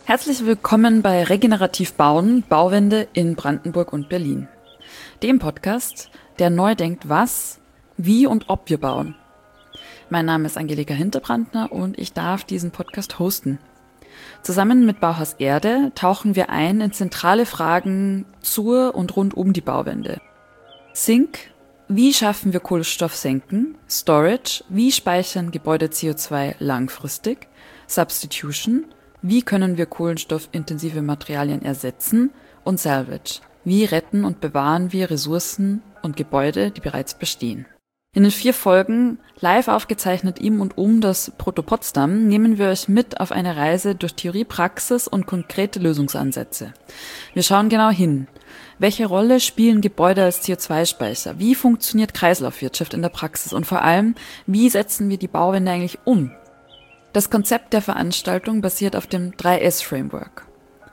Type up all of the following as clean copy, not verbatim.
Herzlich willkommen bei Regenerativ Bauen, Bauwende in Brandenburg und Berlin. Dem Podcast, der neu denkt, was, wie und ob wir bauen. Mein Name ist Angelika Hinterbrandner und ich darf diesen Podcast hosten. Zusammen mit Bauhaus Erde tauchen wir ein in zentrale Fragen zur und rund um die Bauwende. Sink, wie schaffen wir Kohlenstoffsenken? Storage, wie speichern Gebäude CO2 langfristig? Substitution, wie können wir kohlenstoffintensive Materialien ersetzen? Und Salvage, wie retten und bewahren wir Ressourcen und Gebäude, die bereits bestehen? In den 4 Folgen, live aufgezeichnet im und um das Proto Potsdam, nehmen wir euch mit auf eine Reise durch Theorie, Praxis und konkrete Lösungsansätze. Wir schauen genau hin. Welche Rolle spielen Gebäude als CO2-Speicher? Wie funktioniert Kreislaufwirtschaft in der Praxis? Und vor allem, wie setzen wir die Bauwende eigentlich um? Das Konzept der Veranstaltung basiert auf dem 3S-Framework.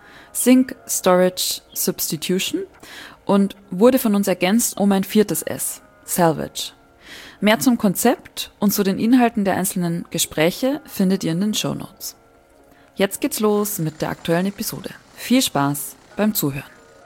Sink, Storage, Substitution und wurde von uns ergänzt um ein 4. S, Salvage. Mehr zum Konzept und zu den Inhalten der einzelnen Gespräche findet ihr in den Shownotes. Jetzt geht's los mit der aktuellen Episode. Viel Spaß beim Zuhören.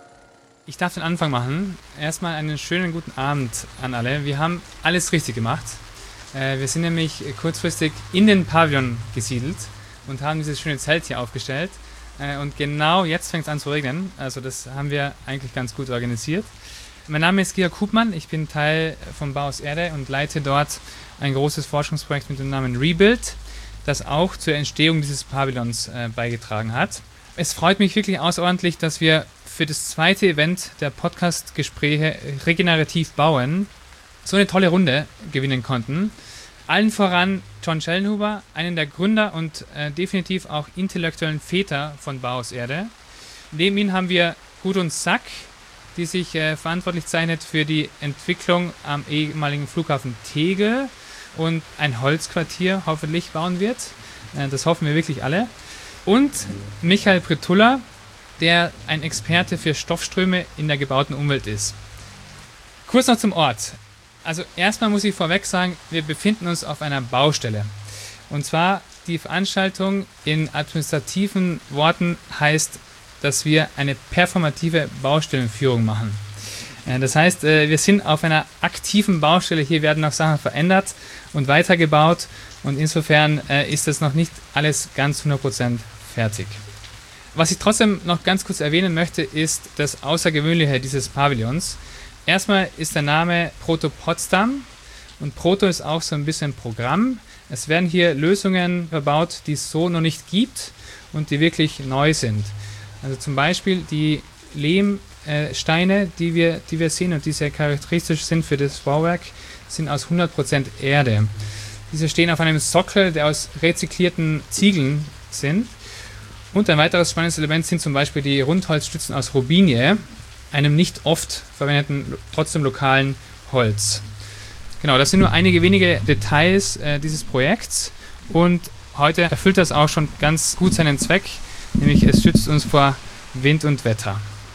Ich darf den Anfang machen. Erstmal einen schönen guten Abend an alle. Wir haben alles richtig gemacht. Wir sind nämlich kurzfristig in den Pavillon gesiedelt und haben dieses schöne Zelt hier aufgestellt. Und genau jetzt fängt es an zu regnen. Also das haben wir eigentlich ganz gut organisiert. Mein Name ist Georg Hubmann. Ich bin Teil vom Bauhaus Erde und leite dort ein großes Forschungsprojekt mit dem Namen Rebuild, das auch zur Entstehung dieses Pavillons beigetragen hat. Es freut mich wirklich außerordentlich, dass wir für das zweite Event der Podcast-Gespräche Regenerativ Bauen so eine tolle Runde gewinnen konnten. Allen voran John Schellenhuber, einen der Gründer und definitiv auch intellektuellen Väter von Bauhaus Erde. Neben ihm haben wir Gudrun Sack, die sich verantwortlich zeichnet für die Entwicklung am ehemaligen Flughafen Tegel und ein Holzquartier hoffentlich bauen wird. Das hoffen wir wirklich alle. Und Michael Pritulla, der ein Experte für Stoffströme in der gebauten Umwelt ist. Kurz noch zum Ort. Also erstmal muss ich vorweg sagen, wir befinden uns auf einer Baustelle. Und zwar die Veranstaltung in administrativen Worten heißt, dass wir eine performative Baustellenführung machen. Das heißt, wir sind auf einer aktiven Baustelle. Hier werden noch Sachen verändert und weitergebaut. Und insofern ist das noch nicht alles ganz 100% fertig. Was ich trotzdem noch ganz kurz erwähnen möchte, ist das Außergewöhnliche dieses Pavillons. Erstmal ist der Name Proto Potsdam und Proto ist auch so ein bisschen Programm. Es werden hier Lösungen verbaut, die es so noch nicht gibt und die wirklich neu sind. Also zum Beispiel die Lehmsteine, die wir sehen und die sehr charakteristisch sind für das Bauwerk, sind aus 100% Erde. Diese stehen auf einem Sockel, der aus rezyklierten Ziegeln sind. Und ein weiteres spannendes Element sind zum Beispiel die Rundholzstützen aus Robinie, einem nicht oft verwendeten, trotzdem lokalen Holz. Genau, das sind nur einige wenige Details dieses Projekts und heute erfüllt das auch schon ganz gut seinen Zweck, nämlich es schützt uns vor Wind und Wetter.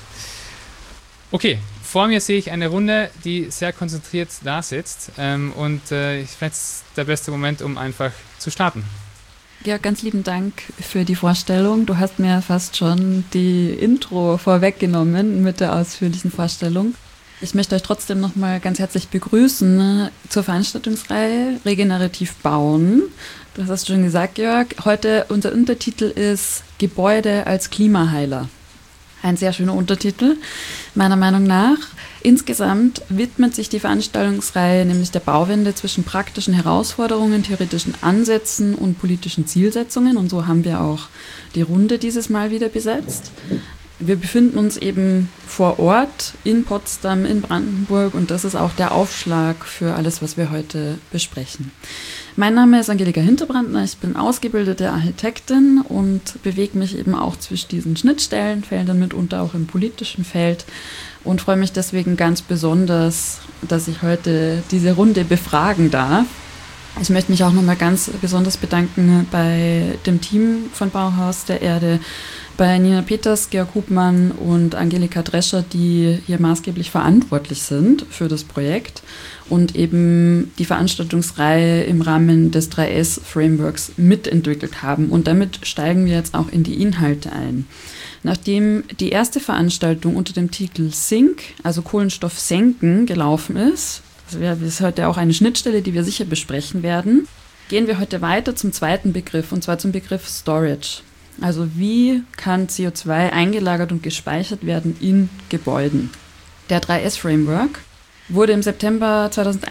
Okay, vor mir sehe ich eine Runde, die sehr konzentriert da sitzt und vielleicht ist der beste Moment, um einfach zu starten. Ja, ganz lieben Dank für die Vorstellung. Du hast mir fast schon die Intro vorweggenommen mit der ausführlichen Vorstellung. Ich möchte euch trotzdem nochmal ganz herzlich begrüßen zur Veranstaltungsreihe Regenerativ Bauen. Du hast schon gesagt, Jörg, heute unser Untertitel ist Gebäude als Klimaheiler. Ein sehr schöner Untertitel, meiner Meinung nach. Insgesamt widmet sich die Veranstaltungsreihe nämlich der Bauwende zwischen praktischen Herausforderungen, theoretischen Ansätzen und politischen Zielsetzungen. Und so haben wir auch die Runde dieses Mal wieder besetzt. Wir befinden uns eben vor Ort in Potsdam, in Brandenburg und das ist auch der Aufschlag für alles, was wir heute besprechen. Mein Name ist Angelika Hinterbrandner, ich bin ausgebildete Architektin und bewege mich eben auch zwischen diesen Schnittstellenfeldern, mitunter auch im politischen Feld und freue mich deswegen ganz besonders, dass ich heute diese Runde befragen darf. Ich möchte mich auch nochmal ganz besonders bedanken bei dem Team von Bauhaus der Erde, bei Nina Peters, Georg Hubmann und Angelika Drescher, die hier maßgeblich verantwortlich sind für das Projekt und eben die Veranstaltungsreihe im Rahmen des 3S-Frameworks mitentwickelt haben. Und damit steigen wir jetzt auch in die Inhalte ein. Nachdem die erste Veranstaltung unter dem Titel Sink, also Kohlenstoff senken, gelaufen ist, das ist heute auch eine Schnittstelle, die wir sicher besprechen werden, gehen wir heute weiter zum zweiten Begriff, und zwar zum Begriff Storage. Also wie kann CO2 eingelagert und gespeichert werden in Gebäuden? Der 3S-Framework wurde im September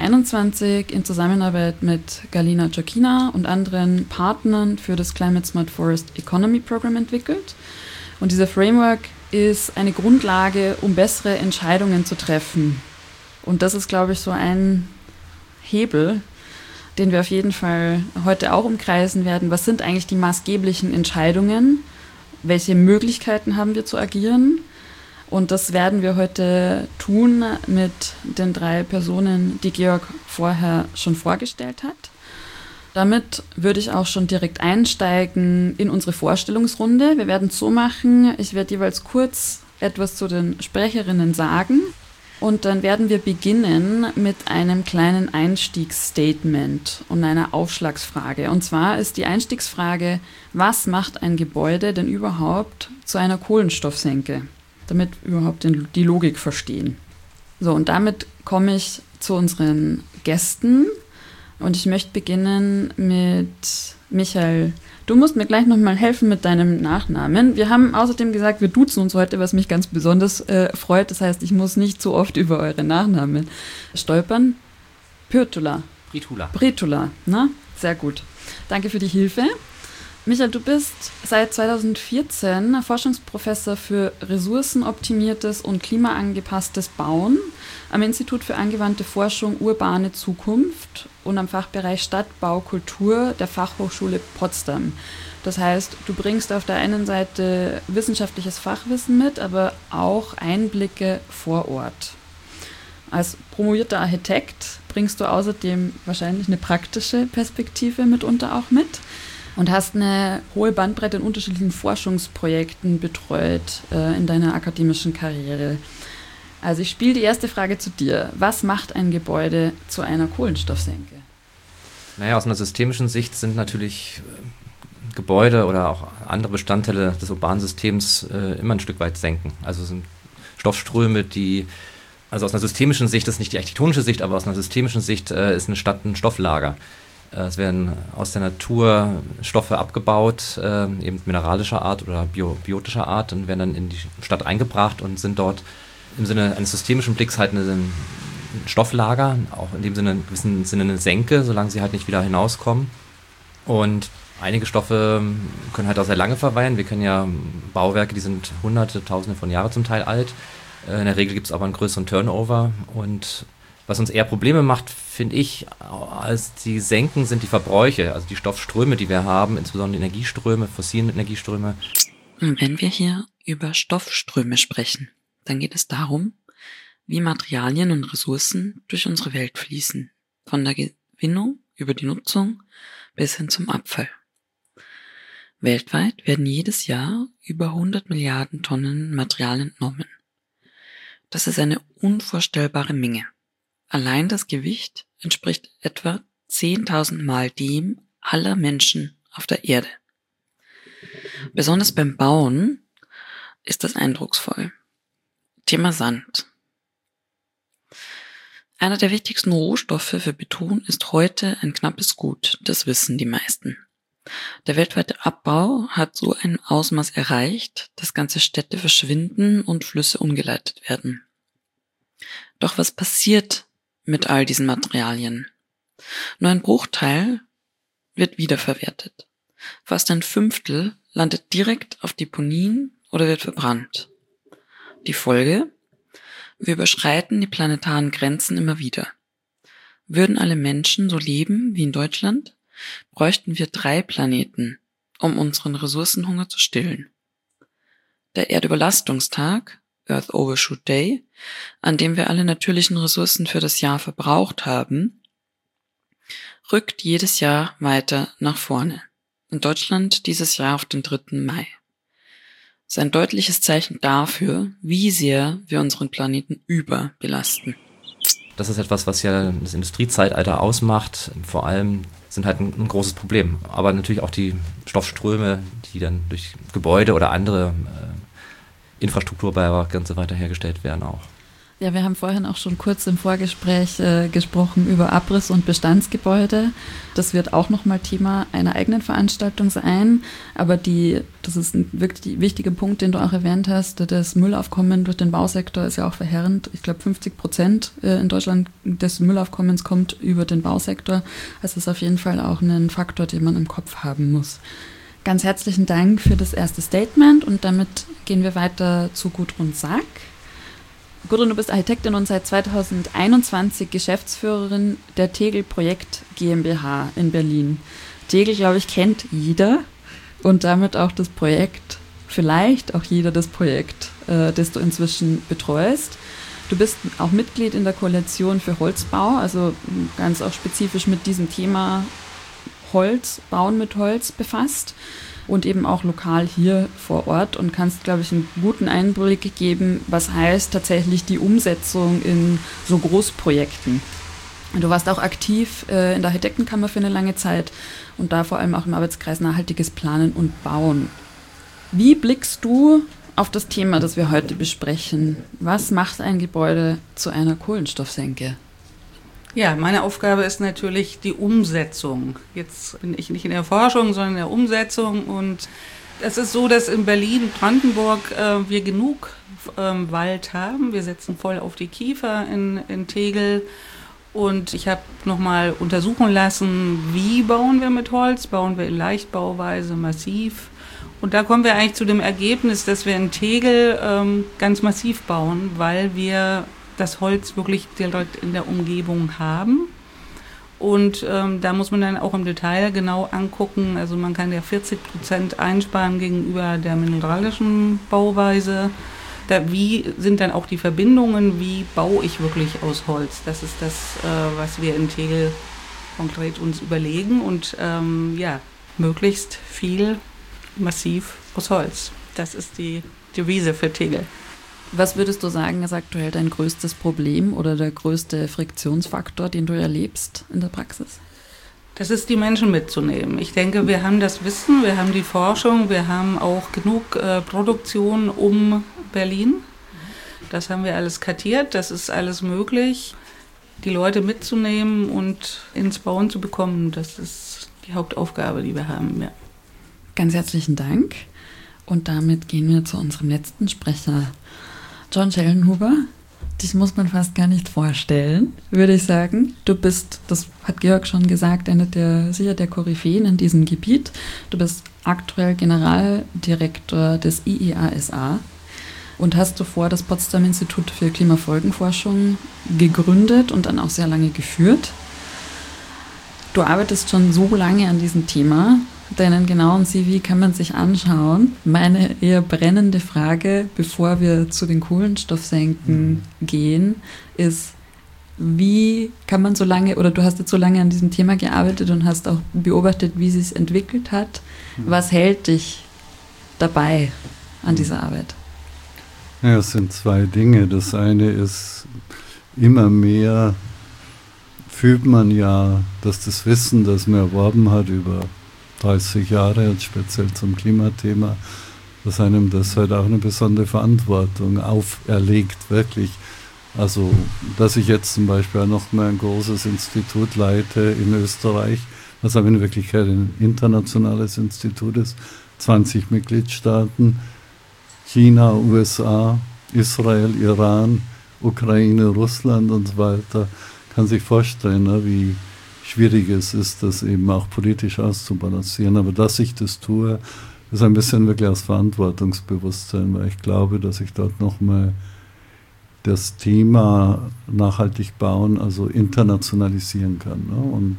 2021 in Zusammenarbeit mit Galina Jockina und anderen Partnern für das Climate Smart Forest Economy Program entwickelt. Und dieser Framework ist eine Grundlage, um bessere Entscheidungen zu treffen. Und das ist, glaube ich, so ein Hebel, den wir auf jeden Fall heute auch umkreisen werden. Was sind eigentlich die maßgeblichen Entscheidungen? Welche Möglichkeiten haben wir zu agieren? Und das werden wir heute tun mit den 3 Personen, die Georg vorher schon vorgestellt hat. Damit würde ich auch schon direkt einsteigen in unsere Vorstellungsrunde. Wir werden es so machen, ich werde jeweils kurz etwas zu den Sprecherinnen sagen. Und dann werden wir beginnen mit einem kleinen Einstiegsstatement und einer Aufschlagsfrage. Und zwar ist die Einstiegsfrage, was macht ein Gebäude denn überhaupt zu einer Kohlenstoffsenke? Damit wir überhaupt die Logik verstehen. So, und damit komme ich zu unseren Gästen. Und ich möchte beginnen mit Michael. Du musst mir gleich nochmal helfen mit deinem Nachnamen. Wir haben außerdem gesagt, wir duzen uns heute, was mich ganz besonders freut. Das heißt, ich muss nicht so oft über eure Nachnamen stolpern. Pürtula. Britula, na? Sehr gut. Danke für die Hilfe. Michael, du bist seit 2014 Forschungsprofessor für ressourcenoptimiertes und klimaangepasstes Bauen am Institut für angewandte Forschung Urbane Zukunft und am Fachbereich Stadtbaukultur der Fachhochschule Potsdam. Das heißt, du bringst auf der einen Seite wissenschaftliches Fachwissen mit, aber auch Einblicke vor Ort. Als promovierter Architekt bringst du außerdem wahrscheinlich eine praktische Perspektive mitunter auch mit. Und hast eine hohe Bandbreite in unterschiedlichen Forschungsprojekten betreut in deiner akademischen Karriere. Also ich spiele die erste Frage zu dir. Was macht ein Gebäude zu einer Kohlenstoffsenke? Naja, aus einer systemischen Sicht sind natürlich Gebäude oder auch andere Bestandteile des urbanen Systems immer ein Stück weit senken. Also sind Stoffströme, also aus einer systemischen Sicht, das ist nicht die architektonische Sicht, aber aus einer systemischen Sicht ist eine Stadt ein Stofflager. Es werden aus der Natur Stoffe abgebaut, eben mineralischer Art oder biotischer Art, und werden dann in die Stadt eingebracht und sind dort im Sinne eines systemischen Blicks halt ein Stofflager, auch in dem Sinne, in gewissem Sinne eine Senke, solange sie halt nicht wieder hinauskommen. Und einige Stoffe können halt auch sehr lange verweilen. Wir kennen ja Bauwerke, die sind Hunderte, Tausende von Jahren zum Teil alt. In der Regel gibt es aber einen größeren Turnover, und was uns eher Probleme macht, finde ich, als die Senken, sind die Verbräuche, also die Stoffströme, die wir haben, insbesondere Energieströme, fossile Energieströme. Und wenn wir hier über Stoffströme sprechen, dann geht es darum, wie Materialien und Ressourcen durch unsere Welt fließen, von der Gewinnung über die Nutzung bis hin zum Abfall. Weltweit werden jedes Jahr über 100 Milliarden Tonnen Material entnommen. Das ist eine unvorstellbare Menge. Allein das Gewicht entspricht etwa 10.000 Mal dem aller Menschen auf der Erde. Besonders beim Bauen ist das eindrucksvoll. Thema Sand. Einer der wichtigsten Rohstoffe für Beton ist heute ein knappes Gut, das wissen die meisten. Der weltweite Abbau hat so ein Ausmaß erreicht, dass ganze Städte verschwinden und Flüsse umgeleitet werden. Doch was passiert mit all diesen Materialien? Nur ein Bruchteil wird wiederverwertet. Fast ein Fünftel landet direkt auf Deponien oder wird verbrannt. Die Folge? Wir überschreiten die planetaren Grenzen immer wieder. Würden alle Menschen so leben wie in Deutschland, bräuchten wir 3 Planeten, um unseren Ressourcenhunger zu stillen. Der Erdüberlastungstag, Earth Overshoot Day, an dem wir alle natürlichen Ressourcen für das Jahr verbraucht haben rückt jedes Jahr weiter nach vorne. In Deutschland dieses Jahr auf den 3. Mai. Das ist ein deutliches Zeichen dafür, wie sehr wir unseren Planeten überbelasten. Das ist etwas, was ja das Industriezeitalter ausmacht. Vor allem sind halt ein großes Problem. Aber natürlich auch die Stoffströme, die dann durch Gebäude oder andere Infrastrukturbauwerke und so weiter hergestellt werden auch. Ja, wir haben vorhin auch schon kurz im Vorgespräch gesprochen über Abriss- und Bestandsgebäude. Das wird auch nochmal Thema einer eigenen Veranstaltung sein. Aber das ist ein wirklich wichtiger Punkt, den du auch erwähnt hast. Das Müllaufkommen durch den Bausektor ist ja auch verheerend. Ich glaube, 50% in Deutschland des Müllaufkommens kommt über den Bausektor. Das ist auf jeden Fall auch ein Faktor, den man im Kopf haben muss. Ganz herzlichen Dank für das erste Statement und damit gehen wir weiter zu Gudrun Sack. Gudrun, du bist Architektin und seit 2021 Geschäftsführerin der Tegel Projekt GmbH in Berlin. Tegel, glaube ich, kennt jeder und damit auch das Projekt, vielleicht auch jeder das Projekt, das du inzwischen betreust. Du bist auch Mitglied in der Koalition für Holzbau, also ganz auch spezifisch mit diesem Thema Holz, Bauen mit Holz befasst. Und eben auch lokal hier vor Ort und kannst, glaube ich, einen guten Einblick geben, was heißt tatsächlich die Umsetzung in so Großprojekten. Du warst auch aktiv in der Architektenkammer für eine lange Zeit und da vor allem auch im Arbeitskreis Nachhaltiges Planen und Bauen. Wie blickst du auf das Thema, das wir heute besprechen? Was macht ein Gebäude zu einer Kohlenstoffsenke? Ja, meine Aufgabe ist natürlich die Umsetzung. Jetzt bin ich nicht in der Forschung, sondern in der Umsetzung. Und es ist so, dass in Berlin-Brandenburg wir genug Wald haben. Wir setzen voll auf die Kiefer in Tegel. Und ich habe nochmal untersuchen lassen, wie bauen wir mit Holz? Bauen wir in Leichtbauweise, massiv? Und da kommen wir eigentlich zu dem Ergebnis, dass wir in Tegel ganz massiv bauen, weil wir das Holz wirklich direkt in der Umgebung haben. Und da muss man dann auch im Detail genau angucken. Also man kann ja 40% einsparen gegenüber der mineralischen Bauweise. Wie sind dann auch die Verbindungen? Wie baue ich wirklich aus Holz? Das ist das, was wir in Tegel konkret uns überlegen. Und möglichst viel massiv aus Holz. Das ist die Devise für Tegel. Was würdest du sagen, ist aktuell dein größtes Problem oder der größte Friktionsfaktor, den du erlebst in der Praxis? Das ist, die Menschen mitzunehmen. Ich denke, wir haben das Wissen, wir haben die Forschung, wir haben auch genug Produktion um Berlin. Das haben wir alles kartiert, das ist alles möglich. Die Leute mitzunehmen und ins Bauen zu bekommen, das ist die Hauptaufgabe, die wir haben. Ja. Ganz herzlichen Dank. Und damit gehen wir zu unserem letzten Sprecher. John Schellenhuber, dich muss man fast gar nicht vorstellen, würde ich sagen. Du bist, das hat Georg schon gesagt, sicher der Koryphäen in diesem Gebiet. Du bist aktuell Generaldirektor des IIASA und hast zuvor das Potsdam Institut für Klimafolgenforschung gegründet und dann auch sehr lange geführt. Du arbeitest schon so lange an diesem Thema. Deinen genauen CV kann man sich anschauen. Meine eher brennende Frage, bevor wir zu den Kohlenstoffsenken gehen, ist, wie kann man so lange, oder du hast jetzt so lange an diesem Thema gearbeitet und hast auch beobachtet, wie es sich entwickelt hat. Was hält dich dabei an dieser Arbeit? Ja, es sind zwei Dinge. Das eine ist, immer mehr fühlt man ja, dass das Wissen, das man erworben hat über 30 Jahre, jetzt speziell zum Klimathema, dass einem das halt auch eine besondere Verantwortung auferlegt, wirklich. Also, dass ich jetzt zum Beispiel auch noch mal ein großes Institut leite in Österreich, was aber in Wirklichkeit ein internationales Institut ist, 20 Mitgliedstaaten, China, USA, Israel, Iran, Ukraine, Russland und so weiter, kann sich vorstellen, ne, wie schwierig es ist, das eben auch politisch auszubalancieren. Aber dass ich das tue, ist ein bisschen wirklich aus Verantwortungsbewusstsein, weil ich glaube, dass ich dort nochmal das Thema nachhaltig bauen, also internationalisieren kann. Ne? Und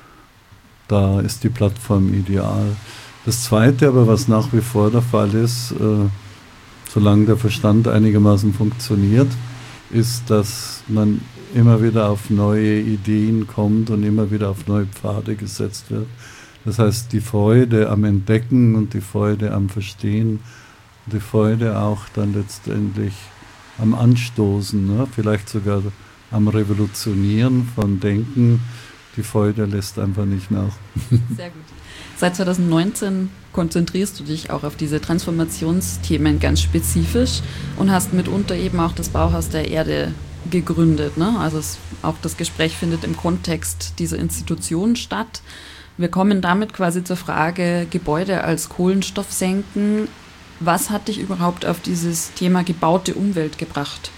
da ist die Plattform ideal. Das Zweite aber, was nach wie vor der Fall ist, solange der Verstand einigermaßen funktioniert, ist, dass man immer wieder auf neue Ideen kommt und immer wieder auf neue Pfade gesetzt wird. Das heißt, die Freude am Entdecken und die Freude am Verstehen, die Freude auch dann letztendlich am Anstoßen, ne? Vielleicht sogar am Revolutionieren von Denken, die Freude lässt einfach nicht nach. Sehr gut. Seit 2019 konzentrierst du dich auch auf diese Transformationsthemen ganz spezifisch und hast mitunter eben auch das Bauhaus der Erde gegründet. Ne? Also auch das Gespräch findet im Kontext dieser Institution statt. Wir kommen damit quasi zur Frage Gebäude als Kohlenstoffsenken. Was hat dich überhaupt auf dieses Thema gebaute Umwelt gebracht?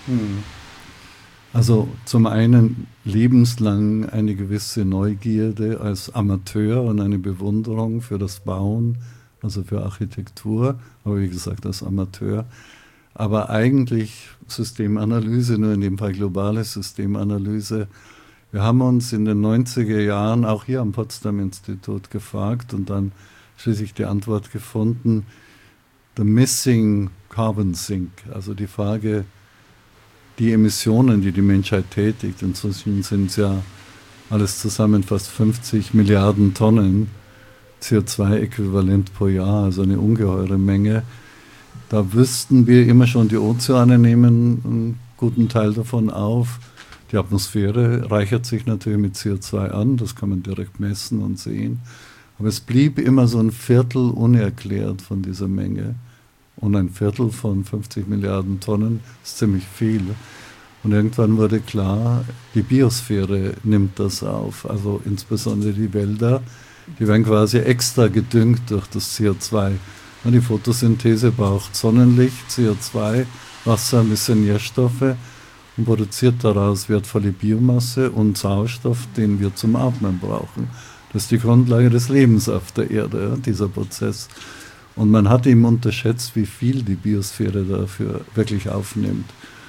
Also zum einen lebenslang eine gewisse Neugierde als Amateur und eine Bewunderung für das Bauen, also für Architektur, aber wie gesagt als Amateur. Aber eigentlich Systemanalyse, nur in dem Fall globale Systemanalyse. Wir haben uns in den 90er Jahren auch hier am Potsdam-Institut gefragt und dann schließlich die Antwort gefunden, the missing carbon sink, also die Frage, die Emissionen, die die Menschheit tätigt, inzwischen sind es ja alles zusammen fast 50 Milliarden Tonnen CO2-Äquivalent pro Jahr, also eine ungeheure Menge. Da wüssten wir immer schon, die Ozeane nehmen einen guten Teil davon auf. Die Atmosphäre reichert sich natürlich mit CO2 an, das kann man direkt messen und sehen. Aber es blieb immer so ein Viertel unerklärt von dieser Menge. Und ein Viertel von 50 Milliarden Tonnen ist ziemlich viel. Und irgendwann wurde klar, die Biosphäre nimmt das auf. Also insbesondere die Wälder, die werden quasi extra gedüngt durch das CO2. Und die Photosynthese braucht Sonnenlicht, CO2, Wasser, ein bisschen Nährstoffe und produziert daraus wertvolle Biomasse und Sauerstoff, den wir zum Atmen brauchen. Das ist die Grundlage des Lebens auf der Erde, dieser Prozess. Und man hat eben unterschätzt, wie viel die Biosphäre dafür wirklich aufnimmt.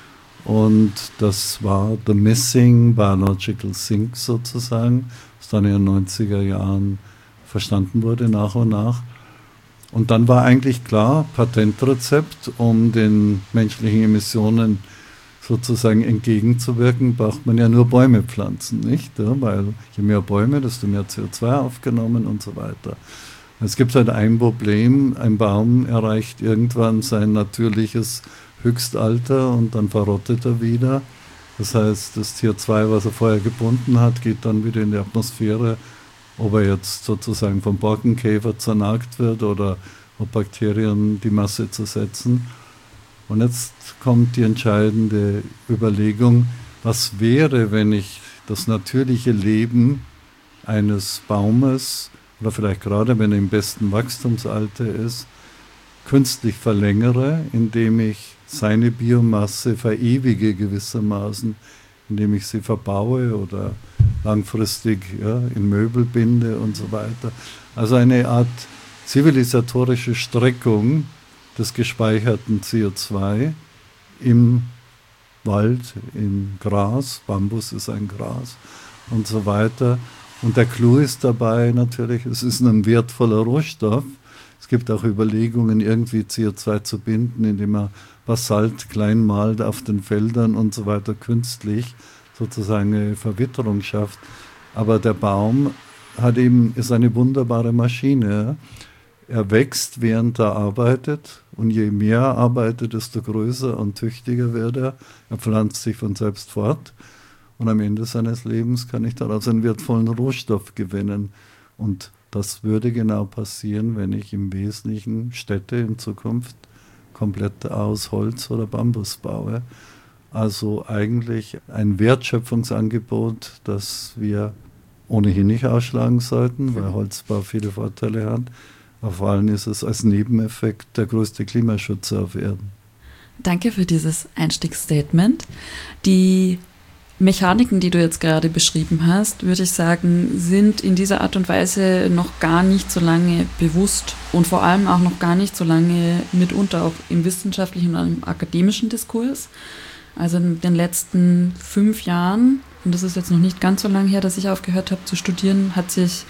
Und das war the missing biological sink sozusagen, was dann in den 90er Jahren verstanden wurde nach und nach. Und dann war eigentlich klar, Patentrezept, um den menschlichen Emissionen sozusagen entgegenzuwirken, braucht man ja nur Bäume pflanzen, nicht? Ja, weil je mehr Bäume, desto mehr CO2 aufgenommen und so weiter. Es gibt halt ein Problem, ein Baum erreicht irgendwann sein natürliches Höchstalter und dann verrottet er wieder. Das heißt, das CO2, was er vorher gebunden hat, geht dann wieder in die Atmosphäre, ob er jetzt sozusagen vom Borkenkäfer zernagt wird oder ob Bakterien die Masse zersetzen. Und jetzt kommt die entscheidende Überlegung, was wäre, wenn ich das natürliche Leben eines Baumes oder vielleicht gerade, wenn er im besten Wachstumsalter ist, künstlich verlängere, indem ich seine Biomasse verewige gewissermaßen, indem ich sie verbaue oder langfristig in Möbel binde und so weiter. Also eine Art zivilisatorische Streckung des gespeicherten CO2 im Wald, im Gras, Bambus ist ein Gras und so weiter. Und der Clou ist dabei natürlich, es ist ein wertvoller Rohstoff. Es gibt auch Überlegungen, irgendwie CO2 zu binden, indem man Basalt klein malt auf den Feldern und so weiter, künstlich sozusagen eine Verwitterung schafft. Aber der Baum ist eine wunderbare Maschine. Er wächst, während er arbeitet, und je mehr er arbeitet, desto größer und tüchtiger wird er. Er pflanzt sich von selbst fort. Und am Ende seines Lebens kann ich daraus einen wertvollen Rohstoff gewinnen. Und das würde genau passieren, wenn ich im Wesentlichen Städte in Zukunft komplett aus Holz oder Bambus baue. Also eigentlich ein Wertschöpfungsangebot, das wir ohnehin nicht ausschlagen sollten, weil Holzbau viele Vorteile hat. Aber vor allem ist es als Nebeneffekt der größte Klimaschützer auf Erden. Danke für dieses Einstiegsstatement. Die Mechaniken, die du jetzt gerade beschrieben hast, würde ich sagen, sind in dieser Art und Weise noch gar nicht so lange bewusst und vor allem auch noch gar nicht so lange mitunter auch im wissenschaftlichen und im akademischen Diskurs. Also in den letzten 5 Jahren, und das ist jetzt noch nicht ganz so lange her, dass ich aufgehört habe zu studieren, hat sich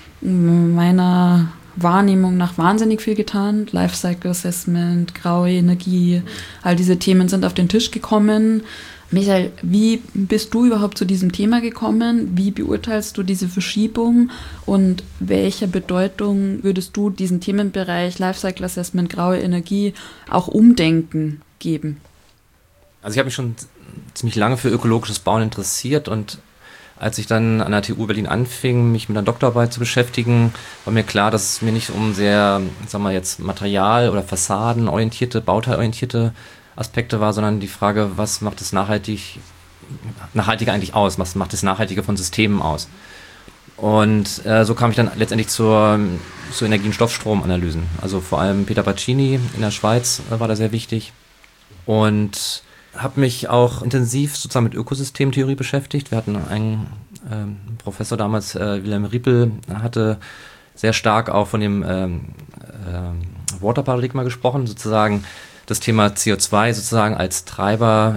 meiner Wahrnehmung nach wahnsinnig viel getan. Lifecycle Assessment, graue Energie, all diese Themen sind auf den Tisch gekommen. Michael, wie bist du überhaupt zu diesem Thema gekommen? Wie beurteilst du diese Verschiebung und welcher Bedeutung würdest du diesen Themenbereich Lifecycle Assessment, graue Energie auch Umdenken geben? Also ich habe mich schon ziemlich lange für ökologisches Bauen interessiert und als ich dann an der TU Berlin anfing, mich mit einer Doktorarbeit zu beschäftigen, war mir klar, dass es mir nicht um sehr, sagen wir jetzt, Material- oder Fassadenorientierte, bauteilorientierte Aspekte war, sondern die Frage, was macht das Nachhaltige eigentlich aus? Was macht das Nachhaltige von Systemen aus? Und so kam ich dann letztendlich zur Energie- und Stoffstromanalysen. Also vor allem Peter Baccini in der Schweiz war da sehr wichtig. Und habe mich auch intensiv sozusagen mit Ökosystemtheorie beschäftigt. Wir hatten einen Professor damals, Wilhelm Riepel, hatte sehr stark auch von dem Water-Paradigma gesprochen, sozusagen das Thema CO2 sozusagen als Treiber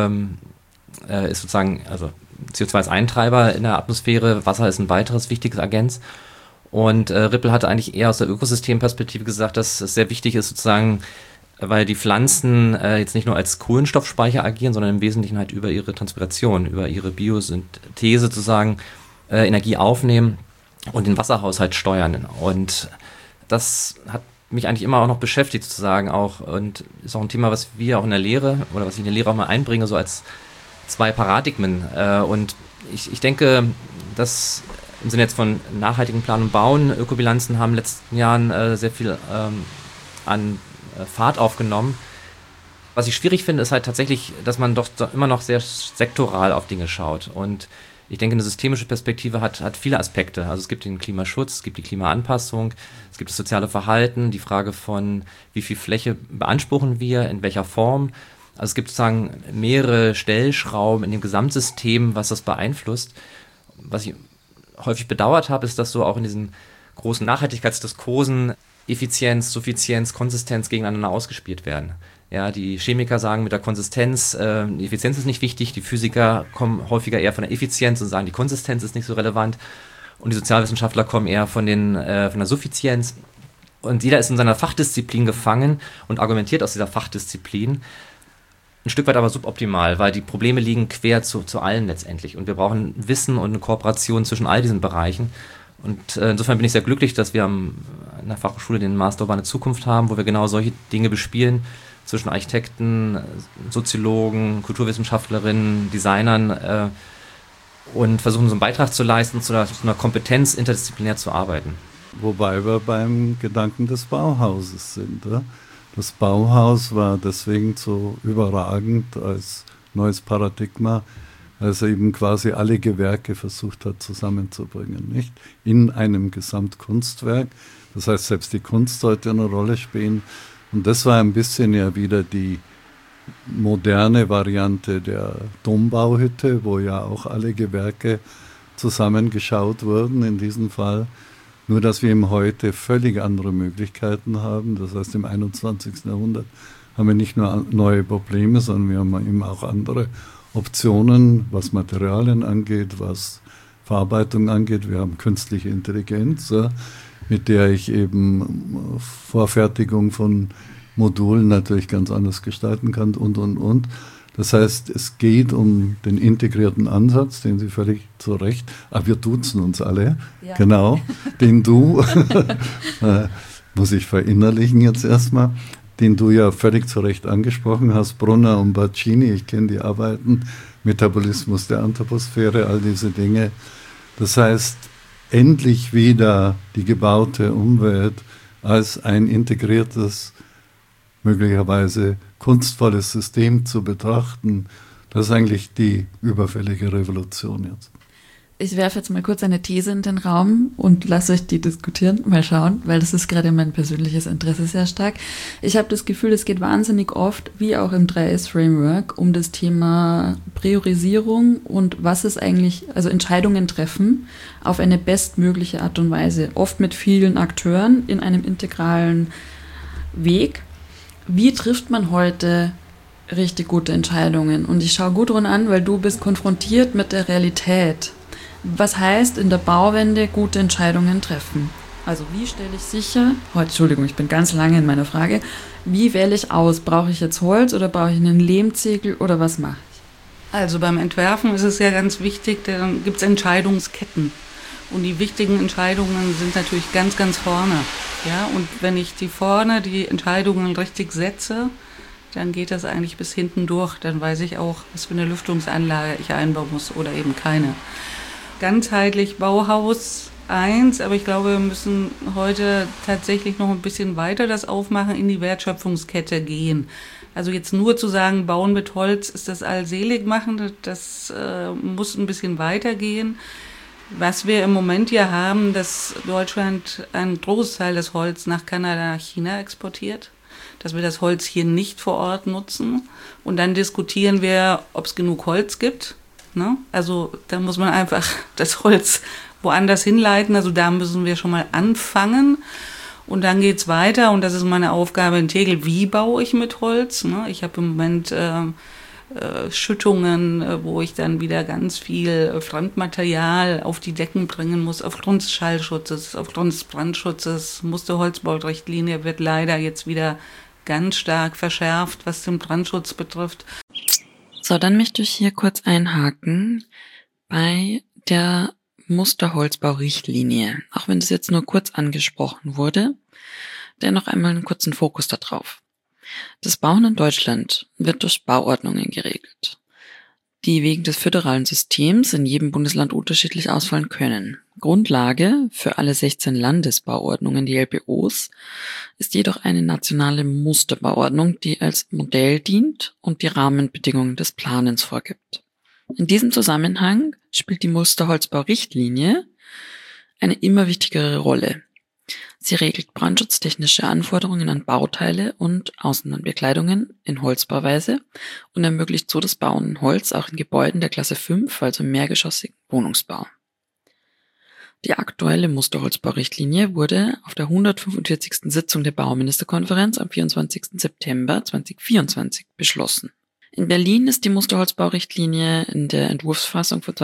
ist sozusagen, also CO2 ist ein Treiber in der Atmosphäre, Wasser ist ein weiteres wichtiges Agens. Und Rippel hatte eigentlich eher aus der Ökosystemperspektive gesagt, dass es sehr wichtig ist sozusagen, weil die Pflanzen jetzt nicht nur als Kohlenstoffspeicher agieren, sondern im Wesentlichen halt über ihre Transpiration, über ihre Biosynthese sozusagen Energie aufnehmen und den Wasserhaushalt steuern. Und das hat mich eigentlich immer auch noch beschäftigt sozusagen auch und ist auch ein Thema, was wir auch in der Lehre oder was ich in der Lehre auch mal einbringe, so als zwei Paradigmen. Und ich denke, dass im Sinne jetzt von nachhaltigen Plan und Bauen, Ökobilanzen haben in den letzten Jahren sehr viel an Fahrt aufgenommen. Was ich schwierig finde, ist halt tatsächlich, dass man doch immer noch sehr sektoral auf Dinge schaut. Und ich denke, eine systemische Perspektive hat viele Aspekte. Also es gibt den Klimaschutz, es gibt die Klimaanpassung, es gibt das soziale Verhalten, die Frage von, wie viel Fläche beanspruchen wir, in welcher Form. Also es gibt sozusagen mehrere Stellschrauben in dem Gesamtsystem, was das beeinflusst. Was ich häufig bedauert habe, ist, dass so auch in diesen großen Nachhaltigkeitsdiskursen Effizienz, Suffizienz, Konsistenz gegeneinander ausgespielt werden. Ja, die Chemiker sagen mit der Konsistenz, die Effizienz ist nicht wichtig, die Physiker kommen häufiger eher von der Effizienz und sagen, die Konsistenz ist nicht so relevant und die Sozialwissenschaftler kommen eher von der Suffizienz und jeder ist in seiner Fachdisziplin gefangen und argumentiert aus dieser Fachdisziplin ein Stück weit aber suboptimal, weil die Probleme liegen quer zu allen letztendlich und wir brauchen Wissen und eine Kooperation zwischen all diesen Bereichen. Und insofern bin ich sehr glücklich, dass wir in der Fachhochschule den Master Urbane Zukunft haben, wo wir genau solche Dinge bespielen, zwischen Architekten, Soziologen, Kulturwissenschaftlerinnen, Designern und versuchen so einen Beitrag zu leisten, zu einer Kompetenz interdisziplinär zu arbeiten. Wobei wir beim Gedanken des Bauhauses sind. Ja? Das Bauhaus war deswegen so überragend als neues Paradigma, als er eben quasi alle Gewerke versucht hat zusammenzubringen, nicht? In einem Gesamtkunstwerk. Das heißt, selbst die Kunst sollte eine Rolle spielen. Und das war ein bisschen ja wieder die moderne Variante der Dombauhütte, wo ja auch alle Gewerke zusammengeschaut wurden in diesem Fall. Nur, dass wir eben heute völlig andere Möglichkeiten haben. Das heißt, im 21. Jahrhundert haben wir nicht nur neue Probleme, sondern wir haben eben auch andere Optionen, was Materialien angeht, was Verarbeitung angeht. Wir haben künstliche Intelligenz, mit der ich eben Vorfertigung von Modulen natürlich ganz anders gestalten kann und. Das heißt, es geht um den integrierten Ansatz, den Sie völlig zu Recht, aber wir duzen uns alle, ja. Genau, den du, muss ich verinnerlichen jetzt erstmal, den du ja völlig zu Recht angesprochen hast, Brunner und Baccini, ich kenne die Arbeiten, Metabolismus der Anthroposphäre, all diese Dinge. Das heißt, endlich wieder die gebaute Umwelt als ein integriertes, möglicherweise kunstvolles System zu betrachten, das ist eigentlich die überfällige Revolution jetzt. Ich werfe jetzt mal kurz eine These in den Raum und lasse euch die diskutieren, mal schauen, weil das ist gerade mein persönliches Interesse sehr stark. Ich habe das Gefühl, es geht wahnsinnig oft, wie auch im 3S-Framework, um das Thema Priorisierung und was ist eigentlich, also Entscheidungen treffen auf eine bestmögliche Art und Weise, oft mit vielen Akteuren in einem integralen Weg. Wie trifft man heute richtig gute Entscheidungen? Und ich schaue Gudrun an, weil du bist konfrontiert mit der Realität. Was heißt in der Bauwende gute Entscheidungen treffen? Also wie stelle ich sicher, Entschuldigung, ich bin ganz lange in meiner Frage, wie wähle ich aus? Brauche ich jetzt Holz oder brauche ich einen Lehmziegel oder was mache ich? Also beim Entwerfen ist es ja ganz wichtig, dann gibt es Entscheidungsketten. Und die wichtigen Entscheidungen sind natürlich ganz, ganz vorne. Ja? Und wenn ich die Entscheidungen richtig setze, dann geht das eigentlich bis hinten durch. Dann weiß ich auch, was für eine Lüftungsanlage ich einbauen muss oder eben keine. Ganzheitlich Bauhaus 1, aber ich glaube, wir müssen heute tatsächlich noch ein bisschen weiter das aufmachen, in die Wertschöpfungskette gehen. Also jetzt nur zu sagen, bauen mit Holz ist das allselig machen, das muss ein bisschen weitergehen. Was wir im Moment ja haben, dass Deutschland einen Großteil des Holz nach Kanada, China exportiert, dass wir das Holz hier nicht vor Ort nutzen. Und dann diskutieren wir, ob es genug Holz gibt. Ne? Also da muss man einfach das Holz woanders hinleiten. Also da müssen wir schon mal anfangen. Und dann geht's weiter. Und das ist meine Aufgabe in Tegel. Wie baue ich mit Holz? Ne? Ich habe im Moment Schüttungen, wo ich dann wieder ganz viel Fremdmaterial auf die Decken bringen muss, aufgrund des Schallschutzes, aufgrund des Brandschutzes. Musterholzbaurichtlinie wird leider jetzt wieder ganz stark verschärft, was den Brandschutz betrifft. So, dann möchte ich hier kurz einhaken bei der Musterholzbaurichtlinie. Auch wenn das jetzt nur kurz angesprochen wurde, dennoch einmal einen kurzen Fokus darauf. Das Bauen in Deutschland wird durch Bauordnungen geregelt, die wegen des föderalen Systems in jedem Bundesland unterschiedlich ausfallen können. Grundlage für alle 16 Landesbauordnungen, die LBOs, ist jedoch eine nationale Musterbauordnung, die als Modell dient und die Rahmenbedingungen des Planens vorgibt. In diesem Zusammenhang spielt die Musterholzbaurichtlinie eine immer wichtigere Rolle. Sie regelt brandschutztechnische Anforderungen an Bauteile und Außenbekleidungen in Holzbauweise und ermöglicht so das Bauen in Holz auch in Gebäuden der Klasse 5, also im mehrgeschossigen Wohnungsbau. Die aktuelle Musterholzbaurichtlinie wurde auf der 145. Sitzung der Bauministerkonferenz am 24. September 2024 beschlossen. In Berlin ist die Musterholzbaurichtlinie in der Entwurfsfassung für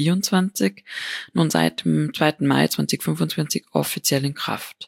2024 nun seit dem 2. Mai 2025 offiziell in Kraft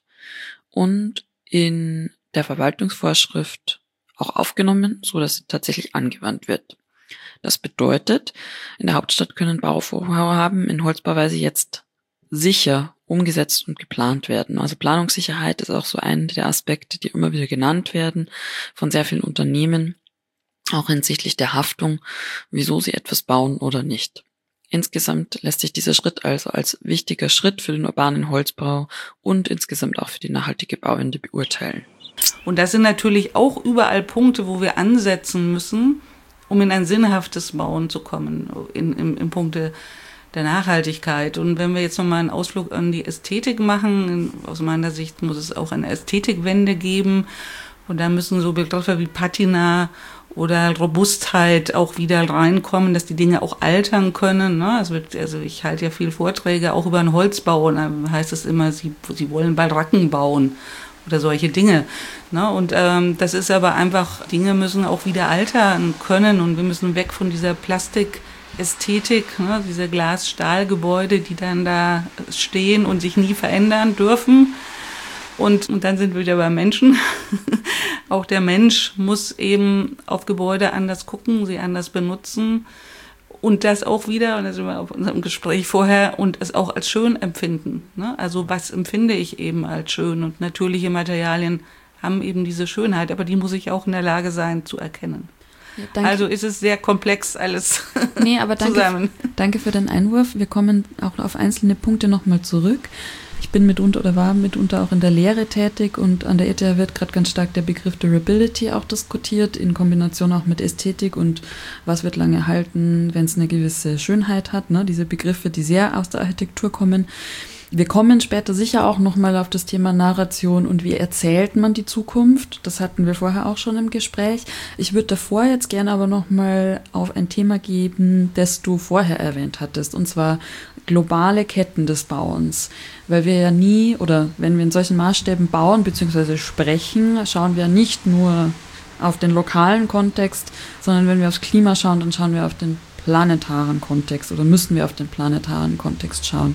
und in der Verwaltungsvorschrift auch aufgenommen, so dass sie tatsächlich angewandt wird. Das bedeutet, in der Hauptstadt können Bauvorhaben in Holzbauweise jetzt sicher umgesetzt und geplant werden. Also Planungssicherheit ist auch so einer der Aspekte, die immer wieder genannt werden von sehr vielen Unternehmen, auch hinsichtlich der Haftung, wieso sie etwas bauen oder nicht. Insgesamt lässt sich dieser Schritt also als wichtiger Schritt für den urbanen Holzbau und insgesamt auch für die nachhaltige Bauwende beurteilen. Und das sind natürlich auch überall Punkte, wo wir ansetzen müssen, um in ein sinnhaftes Bauen zu kommen, in Punkte der Nachhaltigkeit. Und wenn wir jetzt nochmal einen Ausflug an die Ästhetik machen, aus meiner Sicht muss es auch eine Ästhetikwende geben. Und da müssen so Begriffe wie Patina oder Robustheit auch wieder reinkommen, dass die Dinge auch altern können. Ne? Also ich halte ja viel Vorträge auch über den Holzbau und dann heißt es immer, sie wollen Baracken bauen oder solche Dinge. Ne? Und das ist aber einfach, Dinge müssen auch wieder altern können und wir müssen weg von dieser Plastikästhetik, ne? Diese Glas-Stahl-Gebäude, die dann da stehen und sich nie verändern dürfen. Und dann sind wir wieder beim Menschen. Auch der Mensch muss eben auf Gebäude anders gucken, sie anders benutzen und das auch wieder, und da sind wir auf unserem Gespräch vorher, und es auch als schön empfinden. Ne? Also was empfinde ich eben als schön? Und natürliche Materialien haben eben diese Schönheit, aber die muss ich auch in der Lage sein zu erkennen. Ja, also ist es sehr komplex alles zusammen. Danke für den Einwurf. Wir kommen auch auf einzelne Punkte nochmal zurück. Ich bin mitunter oder war mitunter auch in der Lehre tätig und an der ETH wird gerade ganz stark der Begriff Durability auch diskutiert, in Kombination auch mit Ästhetik und was wird lange halten, wenn es eine gewisse Schönheit hat, ne? Diese Begriffe, die sehr aus der Architektur kommen. Wir kommen später sicher auch nochmal auf das Thema Narration und wie erzählt man die Zukunft. Das hatten wir vorher auch schon im Gespräch. Ich würde davor jetzt gerne aber nochmal auf ein Thema geben, das du vorher erwähnt hattest, und zwar globale Ketten des Bauens. Weil wir ja nie, oder wenn wir in solchen Maßstäben bauen bzw. sprechen, schauen wir nicht nur auf den lokalen Kontext, sondern wenn wir aufs Klima schauen, dann schauen wir auf den planetaren Kontext oder müssen wir auf den planetaren Kontext schauen.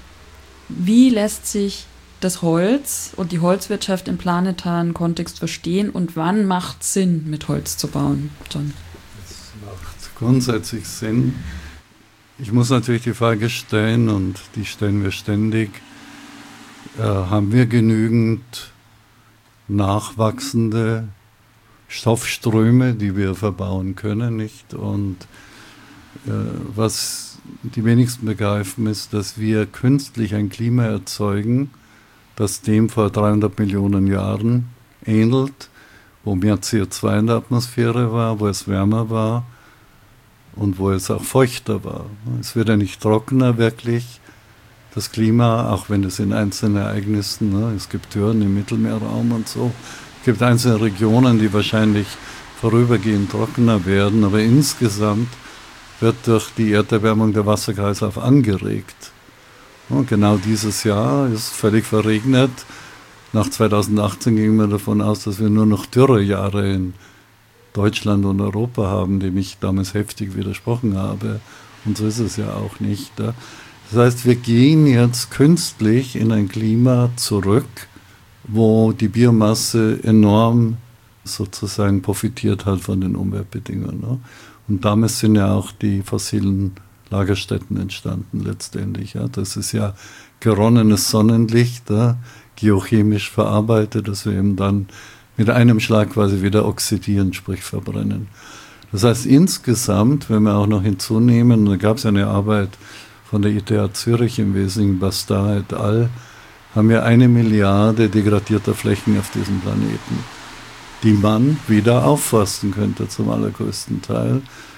Wie lässt sich das Holz und die Holzwirtschaft im planetaren Kontext verstehen und wann macht es Sinn, mit Holz zu bauen, John? Es macht grundsätzlich sind. Ich muss natürlich die Frage stellen, und die stellen wir ständig, haben wir genügend nachwachsende Stoffströme, die wir verbauen können, nicht? Und was die wenigsten begreifen, ist, dass wir künstlich ein Klima erzeugen, das dem vor 300 Millionen Jahren ähnelt, wo mehr CO2 in der Atmosphäre war, wo es wärmer war und wo es auch feuchter war. Es wird ja nicht trockener wirklich, das Klima, auch wenn es in einzelnen Ereignissen, es gibt Dürren im Mittelmeerraum und so, es gibt einzelne Regionen, die wahrscheinlich vorübergehend trockener werden, aber insgesamt wird durch die Erderwärmung der Wasserkreislauf angeregt. Und genau dieses Jahr ist völlig verregnet. Nach 2018 gingen wir davon aus, dass wir nur noch Dürrejahre in Deutschland und Europa haben, dem ich damals heftig widersprochen habe. Und so ist es ja auch nicht. Das heißt, wir gehen jetzt künstlich in ein Klima zurück, wo die Biomasse enorm sozusagen profitiert hat von den Umweltbedingungen. Und damit sind ja auch die fossilen Lagerstätten entstanden letztendlich. Das ist ja geronnenes Sonnenlicht, geochemisch verarbeitet, das wir eben dann mit einem Schlag quasi wieder oxidieren, sprich verbrennen. Das heißt insgesamt, wenn wir auch noch hinzunehmen, da gab es ja eine Arbeit von der ETH Zürich im Wesentlichen, Bastard et al., haben wir 1 Milliarde degradierter Flächen auf diesem Planeten, die man wieder aufforsten könnte zum allergrößten Teil,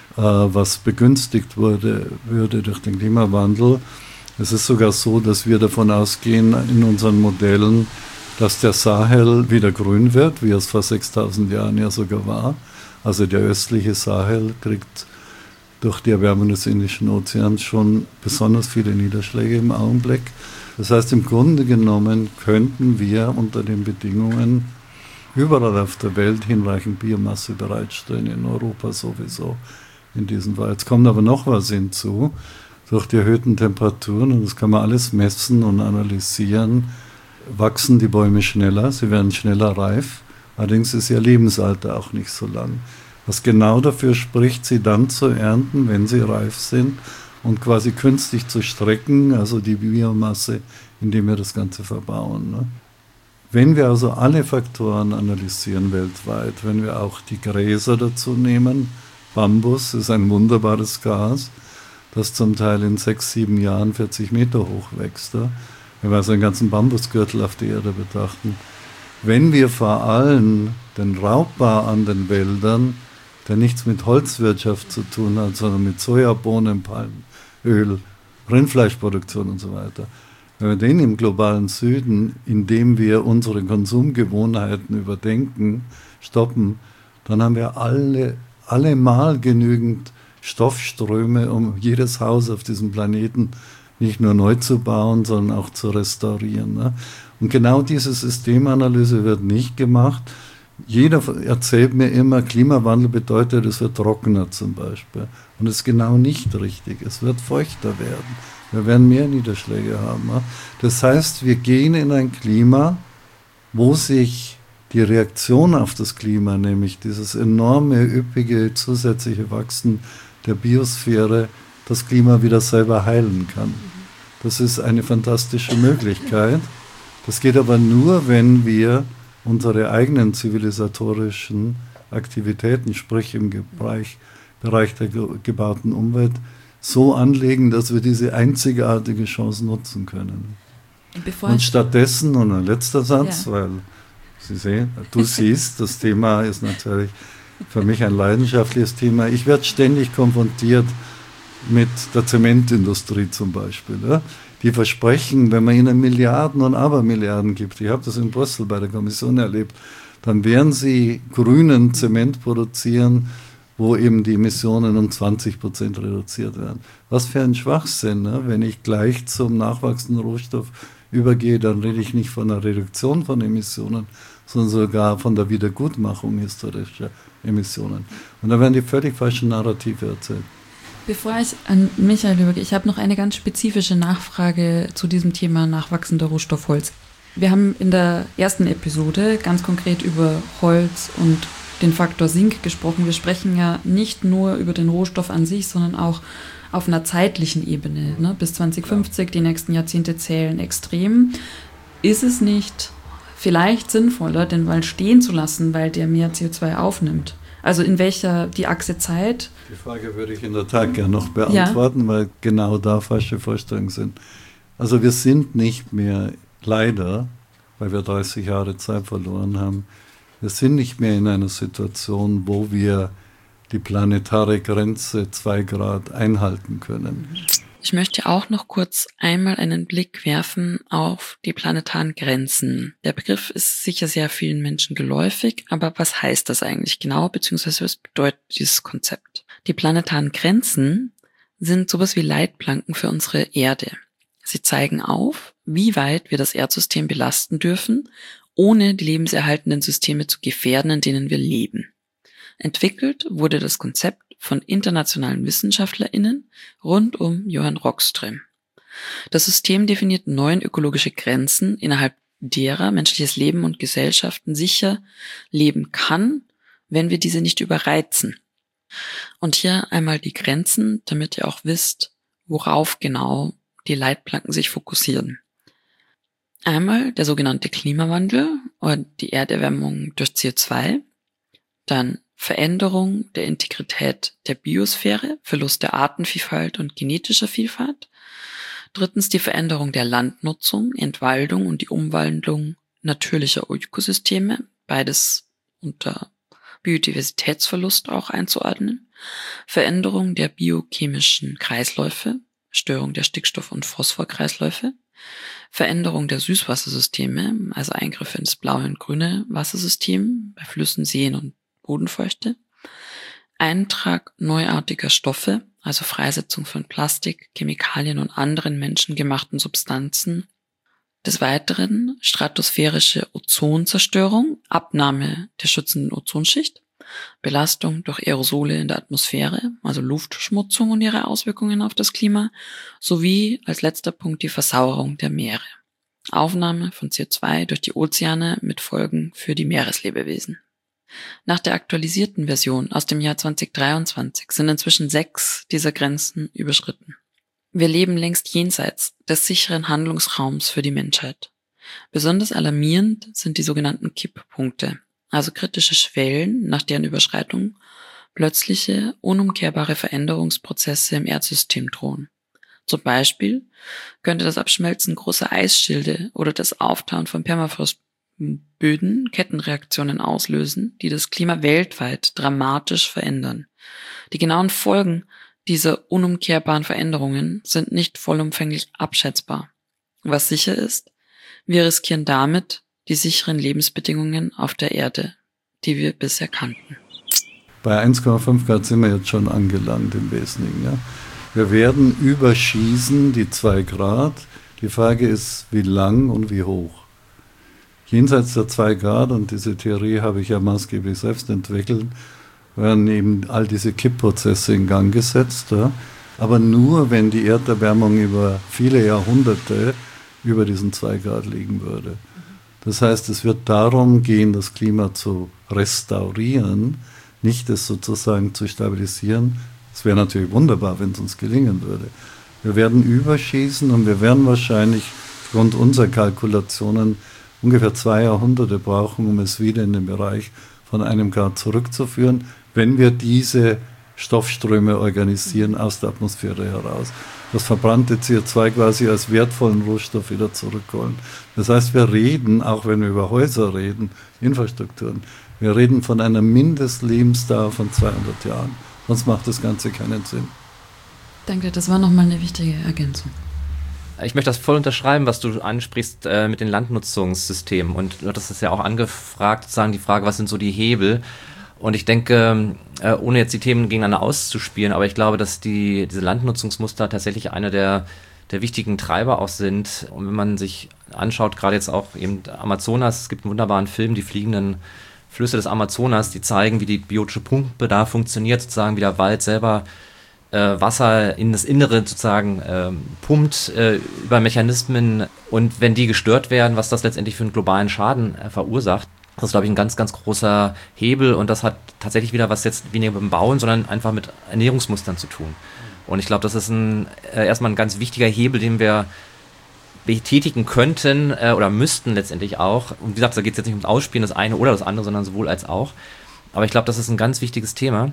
was begünstigt würde durch den Klimawandel. Es ist sogar so, dass wir davon ausgehen in unseren Modellen, dass der Sahel wieder grün wird, wie es vor 6000 Jahren ja sogar war. Also der östliche Sahel kriegt durch die Erwärmung des Indischen Ozeans schon besonders viele Niederschläge im Augenblick. Das heißt, im Grunde genommen könnten wir unter den Bedingungen überall auf der Welt hinreichend Biomasse bereitstellen, in Europa sowieso in diesem Fall. Jetzt kommt aber noch was hinzu, durch die erhöhten Temperaturen, und das kann man alles messen und analysieren, wachsen die Bäume schneller, sie werden schneller reif, allerdings ist ihr Lebensalter auch nicht so lang. Was genau dafür spricht, sie dann zu ernten, wenn sie reif sind, und quasi künstlich zu strecken, also die Biomasse, indem wir das Ganze verbauen. Wenn wir also alle Faktoren analysieren weltweit, wenn wir auch die Gräser dazu nehmen, Bambus ist ein wunderbares Gas, das zum Teil in 6, 7 Jahren 40 Meter hoch wächst. Wenn wir also einen ganzen Bambusgürtel auf der Erde betrachten. Wenn wir vor allem den Raubbau an den Wäldern, der nichts mit Holzwirtschaft zu tun hat, sondern mit Sojabohnen, Palmöl, Rindfleischproduktion und so weiter, wenn wir den im globalen Süden, indem wir unsere Konsumgewohnheiten überdenken, stoppen, dann haben wir allemal genügend Stoffströme, um jedes Haus auf diesem Planeten nicht nur neu zu bauen, sondern auch zu restaurieren. Und genau diese Systemanalyse wird nicht gemacht. Jeder erzählt mir immer, Klimawandel bedeutet, es wird trockener zum Beispiel. Und das ist genau nicht richtig. Es wird feuchter werden. Wir werden mehr Niederschläge haben. Das heißt, wir gehen in ein Klima, wo sich die Reaktion auf das Klima, nämlich dieses enorme, üppige, zusätzliche Wachsen der Biosphäre, das Klima wieder selber heilen kann. Das ist eine fantastische Möglichkeit. Das geht aber nur, wenn wir unsere eigenen zivilisatorischen Aktivitäten, sprich im Bereich der gebauten Umwelt, so anlegen, dass wir diese einzigartige Chance nutzen können. Und stattdessen, und ein letzter Satz, weil Sie sehen, du siehst, das Thema ist natürlich für mich ein leidenschaftliches Thema. Ich werde ständig konfrontiert mit der Zementindustrie zum Beispiel. Die versprechen, wenn man ihnen Milliarden und Abermilliarden gibt, ich habe das in Brüssel bei der Kommission erlebt, dann werden sie grünen Zement produzieren, wo eben die Emissionen um 20% reduziert werden. Was für ein Schwachsinn, ne? Wenn ich gleich zum nachwachsenden Rohstoff übergehe, dann rede ich nicht von einer Reduktion von Emissionen, sondern sogar von der Wiedergutmachung historischer Emissionen. Und da werden die völlig falschen Narrative erzählt. Bevor ich an Michael übergehe, ich habe noch eine ganz spezifische Nachfrage zu diesem Thema nachwachsender Rohstoff Holz. Wir haben in der ersten Episode ganz konkret über Holz und den Faktor Sink gesprochen. Wir sprechen ja nicht nur über den Rohstoff an sich, sondern auch auf einer zeitlichen Ebene. Ne? Bis 2050, die nächsten Jahrzehnte zählen extrem. Ist es nicht vielleicht sinnvoller, den Wald stehen zu lassen, weil der mehr CO2 aufnimmt? Also in welcher die Achse Zeit? Die Frage würde ich in der Tat gerne noch beantworten, weil genau da falsche Vorstellungen sind. Also wir sind nicht mehr, leider, weil wir 30 Jahre Zeit verloren haben, wir sind nicht mehr in einer Situation, wo wir die planetare Grenze 2 Grad einhalten können. Ich möchte auch noch kurz einmal einen Blick werfen auf die planetaren Grenzen. Der Begriff ist sicher sehr vielen Menschen geläufig, aber was heißt das eigentlich genau, beziehungsweise was bedeutet dieses Konzept? Die planetaren Grenzen sind sowas wie Leitplanken für unsere Erde. Sie zeigen auf, wie weit wir das Erdsystem belasten dürfen, ohne die lebenserhaltenden Systeme zu gefährden, in denen wir leben. Entwickelt wurde das Konzept von internationalen WissenschaftlerInnen rund um Johann Rockström. Das System definiert 9 ökologische Grenzen, innerhalb derer menschliches Leben und Gesellschaften sicher leben kann, wenn wir diese nicht überreizen. Und hier einmal die Grenzen, damit ihr auch wisst, worauf genau die Leitplanken sich fokussieren. Einmal der sogenannte Klimawandel und die Erderwärmung durch CO2, dann Veränderung der Integrität der Biosphäre, Verlust der Artenvielfalt und genetischer Vielfalt. Drittens die Veränderung der Landnutzung, Entwaldung und die Umwandlung natürlicher Ökosysteme, beides unter Biodiversitätsverlust auch einzuordnen. Veränderung der biochemischen Kreisläufe, Störung der Stickstoff- und Phosphorkreisläufe. Veränderung der Süßwassersysteme, also Eingriffe ins blaue und grüne Wassersystem bei Flüssen, Seen und Bodenfeuchte, Eintrag neuartiger Stoffe, also Freisetzung von Plastik, Chemikalien und anderen menschengemachten Substanzen. Des Weiteren stratosphärische Ozonzerstörung, Abnahme der schützenden Ozonschicht, Belastung durch Aerosole in der Atmosphäre, also Luftverschmutzung und ihre Auswirkungen auf das Klima, sowie als letzter Punkt die Versauerung der Meere. Aufnahme von CO2 durch die Ozeane mit Folgen für die Meereslebewesen. Nach der aktualisierten Version aus dem Jahr 2023 sind inzwischen 6 dieser Grenzen überschritten. Wir leben längst jenseits des sicheren Handlungsraums für die Menschheit. Besonders alarmierend sind die sogenannten Kipppunkte, also kritische Schwellen, nach deren Überschreitung plötzliche, unumkehrbare Veränderungsprozesse im Erdsystem drohen. Zum Beispiel könnte das Abschmelzen großer Eisschilde oder das Auftauen von Permafrostböden Kettenreaktionen auslösen, die das Klima weltweit dramatisch verändern. Die genauen Folgen dieser unumkehrbaren Veränderungen sind nicht vollumfänglich abschätzbar. Was sicher ist, wir riskieren damit die sicheren Lebensbedingungen auf der Erde, die wir bisher kannten. Bei 1,5 Grad sind wir jetzt schon angelangt im Wesentlichen. Ja? Wir werden überschießen die 2 Grad. Die Frage ist, wie lang und wie hoch. Jenseits der 2 Grad, und diese Theorie habe ich ja maßgeblich selbst entwickelt, werden eben all diese Kippprozesse in Gang gesetzt. Ja? Aber nur, wenn die Erderwärmung über viele Jahrhunderte über diesen 2 Grad liegen würde. Das heißt, es wird darum gehen, das Klima zu restaurieren, nicht es sozusagen zu stabilisieren. Es wäre natürlich wunderbar, wenn es uns gelingen würde. Wir werden überschießen und wir werden wahrscheinlich aufgrund unserer Kalkulationen ungefähr 2 Jahrhunderte brauchen, um es wieder in den Bereich von 1 Grad zurückzuführen, wenn wir diese Stoffströme organisieren aus der Atmosphäre heraus. Das verbrannte CO2 quasi als wertvollen Rohstoff wieder zurückholen. Das heißt, wir reden, auch wenn wir über Häuser reden, Infrastrukturen, wir reden von einer Mindestlebensdauer von 200 Jahren. Sonst macht das Ganze keinen Sinn. Danke, das war nochmal eine wichtige Ergänzung. Ich möchte das voll unterschreiben, was du ansprichst mit den Landnutzungssystemen. Und du hattest es ja auch angefragt, sozusagen die Frage, was sind so die Hebel? Und ich denke, ohne jetzt die Themen gegeneinander auszuspielen, aber ich glaube, dass diese Landnutzungsmuster tatsächlich eine der wichtigen Treiber auch sind. Und wenn man sich anschaut, gerade jetzt auch eben Amazonas, es gibt einen wunderbaren Film, die fliegenden Flüsse des Amazonas, die zeigen, wie die biotische Pumpe da funktioniert, sozusagen wie der Wald selber Wasser in das Innere sozusagen pumpt über Mechanismen. Und wenn die gestört werden, was das letztendlich für einen globalen Schaden verursacht. Das ist, glaube ich, ein ganz, ganz großer Hebel und das hat tatsächlich wieder was jetzt weniger mit dem Bauen, sondern einfach mit Ernährungsmustern zu tun. Und ich glaube, das ist erstmal ein ganz wichtiger Hebel, den wir betätigen könnten oder müssten letztendlich auch. Und wie gesagt, da geht es jetzt nicht ums Ausspielen, das eine oder das andere, sondern sowohl als auch. Aber ich glaube, das ist ein ganz wichtiges Thema.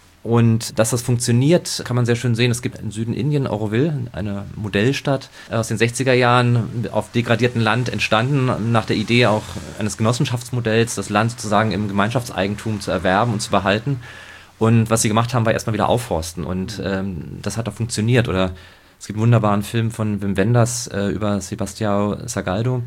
Und dass das funktioniert, kann man sehr schön sehen. Es gibt im Süden Indien, Auroville, eine Modellstadt aus den 60er Jahren auf degradiertem Land entstanden, nach der Idee auch eines Genossenschaftsmodells, das Land sozusagen im Gemeinschaftseigentum zu erwerben und zu behalten. Und was sie gemacht haben, war erstmal wieder aufforsten. Und das hat auch funktioniert. Oder es gibt einen wunderbaren Film von Wim Wenders über Sebastião Salgado,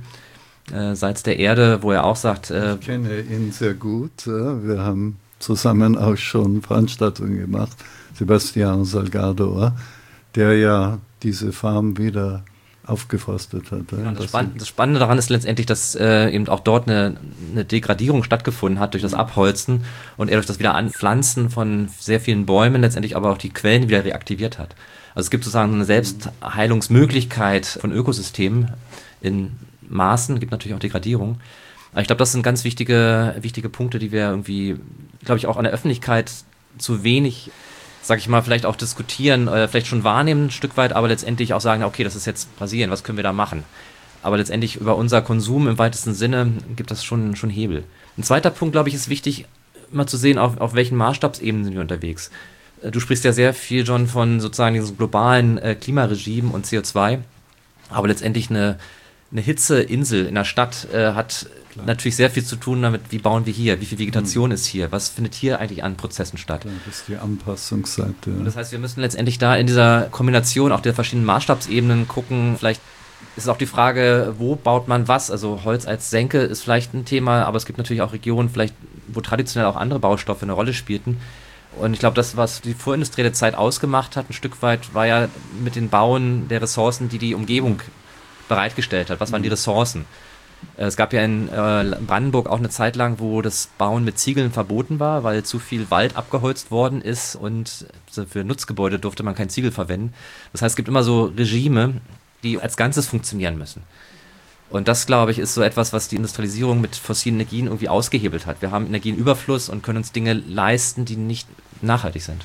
Salz der Erde, wo er auch sagt... ich kenne ihn sehr gut. Wir haben zusammen auch schon Veranstaltungen gemacht. Sebastião Salgado, der ja diese Farm wieder aufgeforstet hat. Ja, das Spannende daran ist letztendlich, dass eben auch dort eine Degradierung stattgefunden hat durch das Abholzen und er durch das Wiederanpflanzen von sehr vielen Bäumen letztendlich aber auch die Quellen wieder reaktiviert hat. Also es gibt sozusagen eine Selbstheilungsmöglichkeit von Ökosystemen in Maßen, gibt natürlich auch Degradierung. Aber ich glaube, das sind ganz wichtige Punkte, die wir irgendwie, glaube ich, auch an der Öffentlichkeit zu wenig, sag ich mal, vielleicht auch diskutieren, vielleicht schon wahrnehmen ein Stück weit, aber letztendlich auch sagen, okay, das ist jetzt Brasilien, was können wir da machen? Aber letztendlich über unser Konsum im weitesten Sinne gibt das schon Hebel. Ein zweiter Punkt, glaube ich, ist wichtig, immer zu sehen, auf welchen Maßstabsebenen sind wir unterwegs. Du sprichst ja sehr viel, John, von sozusagen diesem globalen Klimaregime und CO2, aber letztendlich eine Hitzeinsel in der Stadt hat natürlich sehr viel zu tun damit, wie bauen wir hier, wie viel Vegetation ist hier, was findet hier eigentlich an Prozessen statt. Das ist die Anpassungsseite. Und das heißt, wir müssen letztendlich da in dieser Kombination auch der verschiedenen Maßstabsebenen gucken, vielleicht ist es auch die Frage, wo baut man was, also Holz als Senke ist vielleicht ein Thema, aber es gibt natürlich auch Regionen, vielleicht, wo traditionell auch andere Baustoffe eine Rolle spielten. Und ich glaube, das, was die vorindustrielle Zeit ausgemacht hat, ein Stück weit, war ja mit den Bauen der Ressourcen, die Umgebung bereitgestellt hat. Was waren die Ressourcen? Es gab ja in Brandenburg auch eine Zeit lang, wo das Bauen mit Ziegeln verboten war, weil zu viel Wald abgeholzt worden ist und für Nutzgebäude durfte man kein Ziegel verwenden. Das heißt, es gibt immer so Regime, die als Ganzes funktionieren müssen. Und das, glaube ich, ist so etwas, was die Industrialisierung mit fossilen Energien irgendwie ausgehebelt hat. Wir haben Energienüberfluss und können uns Dinge leisten, die nicht nachhaltig sind.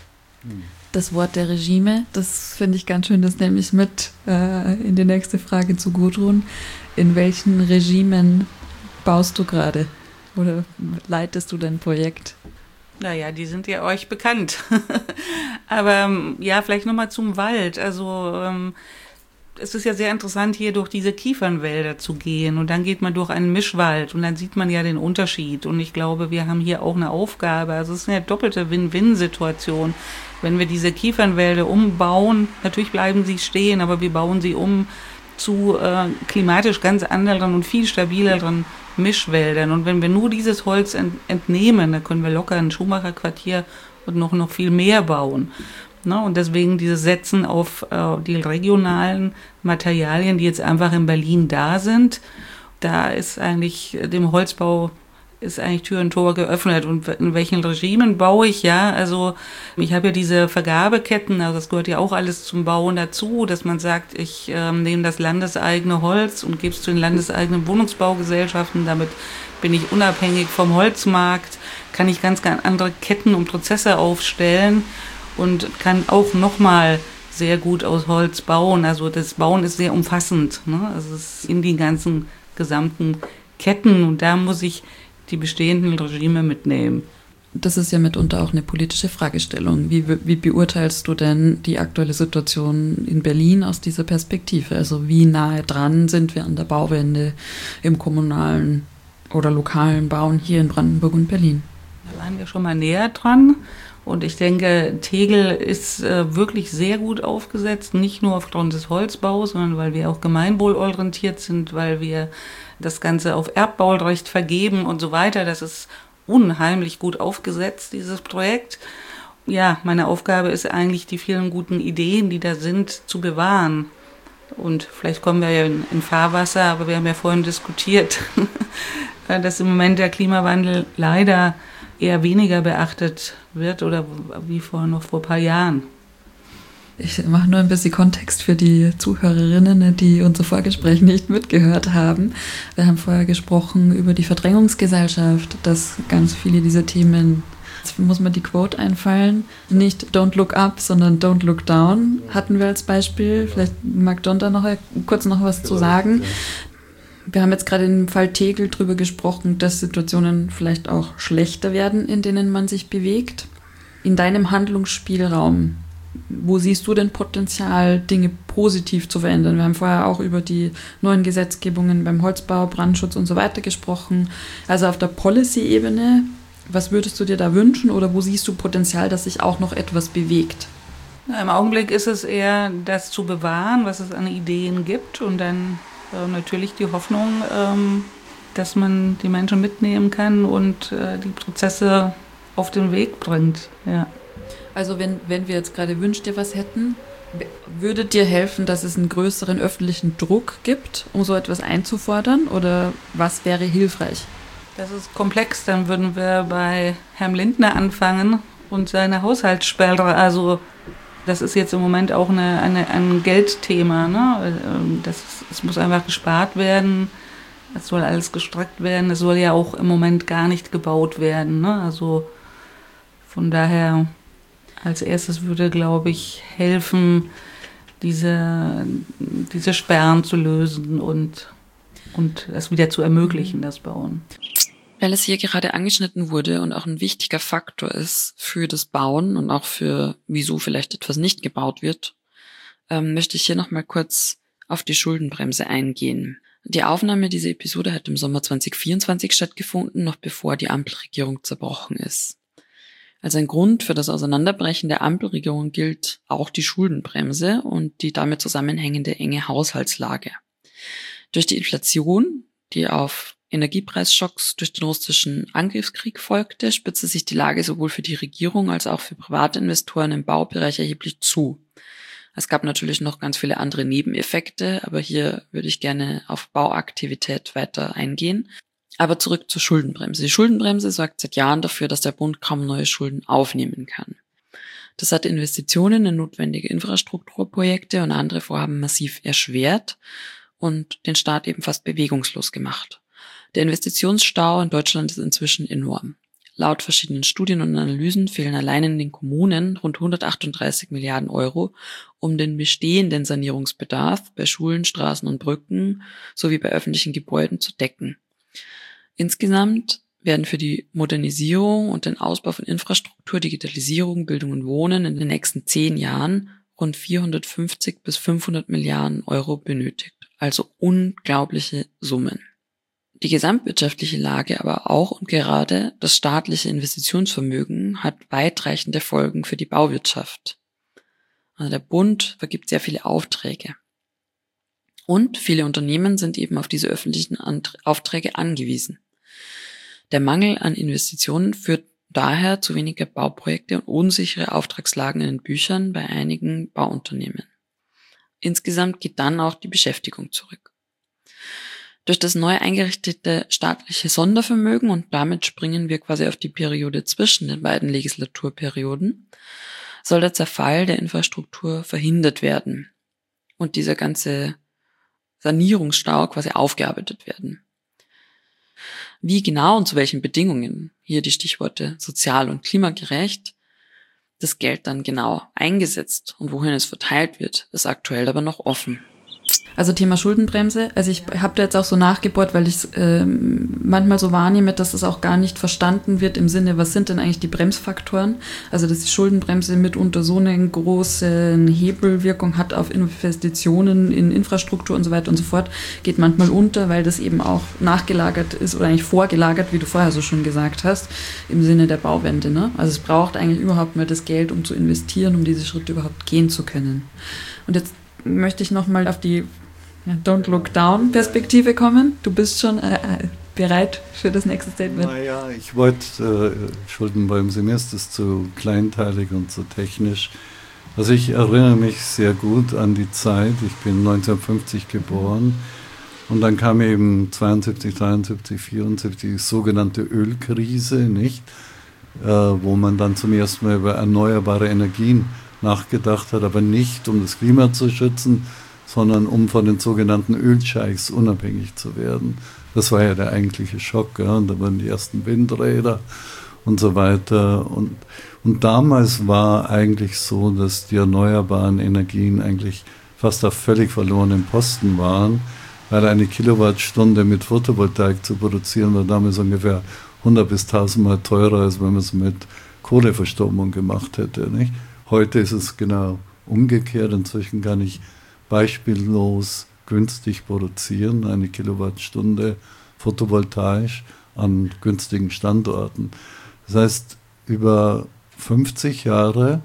Das Wort der Regime, das finde ich ganz schön, das nehme ich mit in die nächste Frage zu Gudrun. In welchen Regimen baust du gerade oder leitest du dein Projekt? Naja, die sind ja euch bekannt. Aber ja, vielleicht nochmal zum Wald. Also es ist ja sehr interessant, hier durch diese Kiefernwälder zu gehen und dann geht man durch einen Mischwald und dann sieht man ja den Unterschied und ich glaube, wir haben hier auch eine Aufgabe, also es ist eine doppelte Win-Win-Situation, wenn wir diese Kiefernwälder umbauen, natürlich bleiben sie stehen, aber wir bauen sie um zu klimatisch ganz anderen und viel stabileren Mischwäldern und wenn wir nur dieses Holz entnehmen, dann können wir locker ein Schuhmacherquartier und noch viel mehr bauen. Und deswegen dieses Setzen auf die regionalen Materialien, die jetzt einfach in Berlin da sind, da ist eigentlich dem Holzbau ist eigentlich Tür und Tor geöffnet. Und in welchen Regimen baue ich? Ja, also ich habe ja diese Vergabeketten, also das gehört ja auch alles zum Bauen dazu, dass man sagt, ich nehme das landeseigene Holz und gebe es zu den landeseigenen Wohnungsbaugesellschaften, damit bin ich unabhängig vom Holzmarkt, kann ich ganz andere Ketten und Prozesse aufstellen und kann auch nochmal sehr gut aus Holz bauen. Also das Bauen ist sehr umfassend, ne? Also es ist in die ganzen gesamten Ketten und da muss ich die bestehenden Regime mitnehmen. Das ist ja mitunter auch eine politische Fragestellung. Wie beurteilst du denn die aktuelle Situation in Berlin aus dieser Perspektive? Also wie nahe dran sind wir an der Bauwende im kommunalen oder lokalen Bauen hier in Brandenburg und Berlin? Da waren wir schon mal näher dran. Und ich denke, Tegel ist wirklich sehr gut aufgesetzt, nicht nur aufgrund des Holzbaus, sondern weil wir auch gemeinwohlorientiert sind, weil wir das Ganze auf Erbbaurecht vergeben und so weiter. Das ist unheimlich gut aufgesetzt, dieses Projekt. Ja, meine Aufgabe ist eigentlich, die vielen guten Ideen, die da sind, zu bewahren. Und vielleicht kommen wir ja in Fahrwasser, aber wir haben ja vorhin diskutiert, dass im Moment der Klimawandel leider eher weniger beachtet wird oder wie vor ein paar Jahren. Ich mache nur ein bisschen Kontext für die Zuhörerinnen, die unser Vorgespräch nicht mitgehört haben. Wir haben vorher gesprochen über die Verdrängungsgesellschaft, dass ganz viele dieser Themen, jetzt muss mir die Quote einfallen, nicht don't look up, sondern don't look down, hatten wir als Beispiel. Vielleicht mag John da noch kurz noch was zu sagen. Wir haben jetzt gerade im Fall Tegel drüber gesprochen, dass Situationen vielleicht auch schlechter werden, in denen man sich bewegt. In deinem Handlungsspielraum, wo siehst du denn Potenzial, Dinge positiv zu verändern? Wir haben vorher auch über die neuen Gesetzgebungen beim Holzbau, Brandschutz und so weiter gesprochen. Also auf der Policy-Ebene, was würdest du dir da wünschen oder wo siehst du Potenzial, dass sich auch noch etwas bewegt? Na, im Augenblick ist es eher, das zu bewahren, was es an Ideen gibt und dann natürlich die Hoffnung, dass man die Menschen mitnehmen kann und die Prozesse auf den Weg bringt. Ja. Also wenn wir jetzt gerade Wünsch dir was hätten, würde dir helfen, dass es einen größeren öffentlichen Druck gibt, um so etwas einzufordern? Oder was wäre hilfreich? Das ist komplex. Dann würden wir bei Herrn Lindner anfangen und seine Haushaltssperre. Also das ist jetzt im Moment auch ein Geldthema. Ne? Es muss einfach gespart werden. Es soll alles gestreckt werden. Es soll ja auch im Moment gar nicht gebaut werden. Ne? Also von daher... Als erstes würde, glaube ich, helfen, diese Sperren zu lösen und es wieder zu ermöglichen, das Bauen. Weil es hier gerade angeschnitten wurde und auch ein wichtiger Faktor ist für das Bauen und auch für, wieso vielleicht etwas nicht gebaut wird, möchte ich hier nochmal kurz auf die Schuldenbremse eingehen. Die Aufnahme dieser Episode hat im Sommer 2024 stattgefunden, noch bevor die Ampelregierung zerbrochen ist. Als ein Grund für das Auseinanderbrechen der Ampelregierung gilt auch die Schuldenbremse und die damit zusammenhängende enge Haushaltslage. Durch die Inflation, die auf Energiepreisschocks durch den russischen Angriffskrieg folgte, spitzte sich die Lage sowohl für die Regierung als auch für private Investoren im Baubereich erheblich zu. Es gab natürlich noch ganz viele andere Nebeneffekte, aber hier würde ich gerne auf Bauaktivität weiter eingehen. Aber zurück zur Schuldenbremse. Die Schuldenbremse sorgt seit Jahren dafür, dass der Bund kaum neue Schulden aufnehmen kann. Das hat Investitionen in notwendige Infrastrukturprojekte und andere Vorhaben massiv erschwert und den Staat eben fast bewegungslos gemacht. Der Investitionsstau in Deutschland ist inzwischen enorm. Laut verschiedenen Studien und Analysen fehlen allein in den Kommunen rund 138 Milliarden Euro, um den bestehenden Sanierungsbedarf bei Schulen, Straßen und Brücken sowie bei öffentlichen Gebäuden zu decken. Insgesamt werden für die Modernisierung und den Ausbau von Infrastruktur, Digitalisierung, Bildung und Wohnen in den nächsten 10 Jahren rund 450 bis 500 Milliarden Euro benötigt. Also unglaubliche Summen. Die gesamtwirtschaftliche Lage, aber auch und gerade das staatliche Investitionsvermögen hat weitreichende Folgen für die Bauwirtschaft. Also der Bund vergibt sehr viele Aufträge. Und viele Unternehmen sind eben auf diese öffentlichen Aufträge angewiesen. Der Mangel an Investitionen führt daher zu weniger Bauprojekte und unsichere Auftragslagen in den Büchern bei einigen Bauunternehmen. Insgesamt geht dann auch die Beschäftigung zurück. Durch das neu eingerichtete staatliche Sondervermögen, und damit springen wir quasi auf die Periode zwischen den beiden Legislaturperioden, soll der Zerfall der Infrastruktur verhindert werden und dieser ganze Sanierungsstau quasi aufgearbeitet werden. Wie genau und zu welchen Bedingungen, hier die Stichworte sozial und klimagerecht, das Geld dann genau eingesetzt und wohin es verteilt wird, ist aktuell aber noch offen. Also Thema Schuldenbremse, also ich habe da jetzt auch so nachgebohrt, weil ich es manchmal so wahrnehme, dass es auch gar nicht verstanden wird im Sinne, was sind denn eigentlich die Bremsfaktoren? Also dass die Schuldenbremse mitunter so eine große Hebelwirkung hat auf Investitionen in Infrastruktur und so weiter und so fort, geht manchmal unter, weil das eben auch nachgelagert ist oder eigentlich vorgelagert, wie du vorher so schon gesagt hast, im Sinne der Bauwende. Ne? Also es braucht eigentlich überhaupt mehr das Geld, um zu investieren, um diese Schritte überhaupt gehen zu können. Und jetzt möchte ich nochmal auf die Don't Look Down Perspektive kommen. Du bist schon bereit für das nächste Statement. Naja, ich wollte, Schuldenbremse, mir ist das zu kleinteilig und zu technisch. Also ich erinnere mich sehr gut an die Zeit, ich bin 1950 geboren und dann kam eben 72, 73, 74 die sogenannte Ölkrise, nicht? Wo man dann zum ersten Mal über erneuerbare Energien nachgedacht hat, aber nicht um das Klima zu schützen, sondern um von den sogenannten Ölscheichs unabhängig zu werden. Das war ja der eigentliche Schock. Ja? Und da waren die ersten Windräder und so weiter. Und damals war eigentlich so, dass die erneuerbaren Energien eigentlich fast auf völlig verlorenen Posten waren, weil eine Kilowattstunde mit Photovoltaik zu produzieren war damals ungefähr 100 bis 1000 Mal teurer, als wenn man es mit Kohleverstromung gemacht hätte. Nicht? Heute ist es genau umgekehrt. Inzwischen kann ich beispiellos günstig produzieren, eine Kilowattstunde photovoltaisch an günstigen Standorten. Das heißt, über 50 Jahre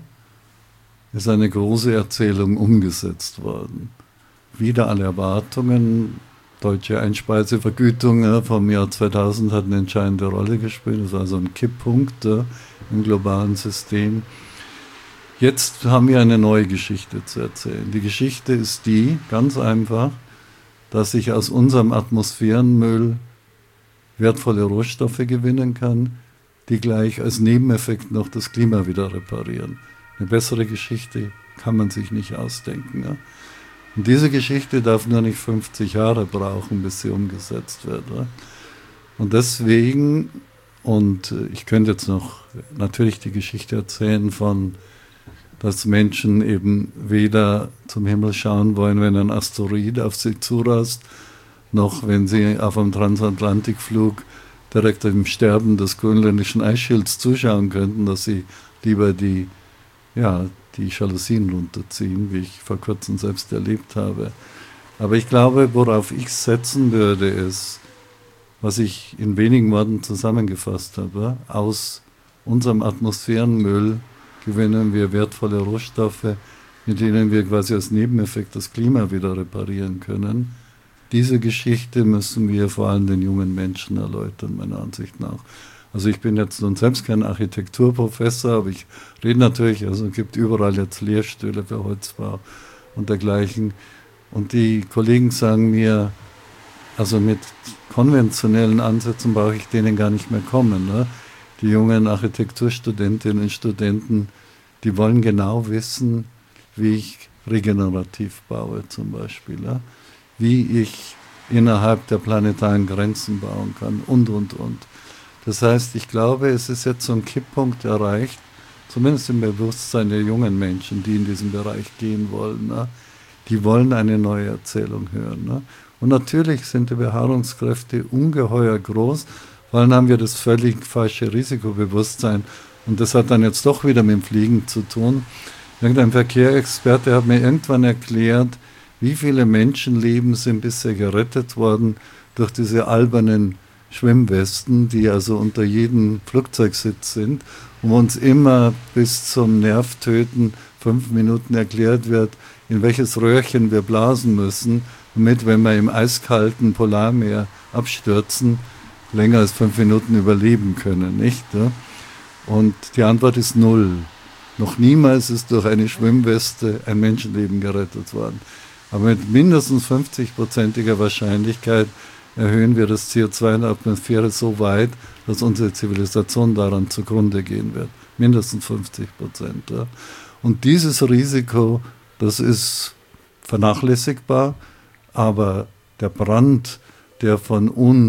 ist eine große Erzählung umgesetzt worden. Wider alle Erwartungen. Deutsche Einspeisevergütung vom Jahr 2000 hat eine entscheidende Rolle gespielt. Das war so ein Kipppunkt im globalen System. Jetzt haben wir eine neue Geschichte zu erzählen. Die Geschichte ist die, ganz einfach, dass ich aus unserem Atmosphärenmüll wertvolle Rohstoffe gewinnen kann, die gleich als Nebeneffekt noch das Klima wieder reparieren. Eine bessere Geschichte kann man sich nicht ausdenken. Ja? Und diese Geschichte darf nur nicht 50 Jahre brauchen, bis sie umgesetzt wird. Ja? Und deswegen, und ich könnte jetzt noch natürlich die Geschichte erzählen von, dass Menschen eben weder zum Himmel schauen wollen, wenn ein Asteroid auf sie zurast, noch wenn sie auf einem Transatlantikflug direkt im Sterben des grönländischen Eisschilds zuschauen könnten, dass sie lieber die Jalousien runterziehen, wie ich vor kurzem selbst erlebt habe. Aber ich glaube, worauf ich setzen würde, ist, was ich in wenigen Worten zusammengefasst habe, aus unserem Atmosphärenmüll gewinnen wir wertvolle Rohstoffe, mit denen wir quasi als Nebeneffekt das Klima wieder reparieren können. Diese Geschichte müssen wir vor allem den jungen Menschen erläutern, meiner Ansicht nach. Also ich bin jetzt nun selbst kein Architekturprofessor, aber ich rede natürlich, also es gibt überall jetzt Lehrstühle für Holzbau und dergleichen. Und die Kollegen sagen mir, also mit konventionellen Ansätzen brauche ich denen gar nicht mehr kommen. Ne? Die jungen Architekturstudentinnen und Studenten, die wollen genau wissen, wie ich regenerativ baue zum Beispiel. Ja? Wie ich innerhalb der planetaren Grenzen bauen kann und. Das heißt, ich glaube, es ist jetzt so ein Kipppunkt erreicht, zumindest im Bewusstsein der jungen Menschen, die in diesen Bereich gehen wollen. Ne? Die wollen eine neue Erzählung hören. Ne? Und natürlich sind die Beharrungskräfte ungeheuer groß, vor allem haben wir das völlig falsche Risikobewusstsein. Und das hat dann jetzt doch wieder mit dem Fliegen zu tun. Irgendein Verkehrsexperte hat mir irgendwann erklärt, wie viele Menschenleben sind bisher gerettet worden durch diese albernen Schwimmwesten, die also unter jedem Flugzeugsitz sind, wo uns immer bis zum Nervtöten 5 Minuten erklärt wird, in welches Röhrchen wir blasen müssen, damit, wenn wir im eiskalten Polarmeer abstürzen, länger als 5 Minuten überleben können, nicht? Und die Antwort ist 0. Noch niemals ist durch eine Schwimmweste ein Menschenleben gerettet worden. Aber mit mindestens 50%iger Wahrscheinlichkeit erhöhen wir das CO2 in der Atmosphäre so weit, dass unsere Zivilisation daran zugrunde gehen wird. Mindestens 50%. Ja. Und dieses Risiko, das ist vernachlässigbar, aber der Brand, der von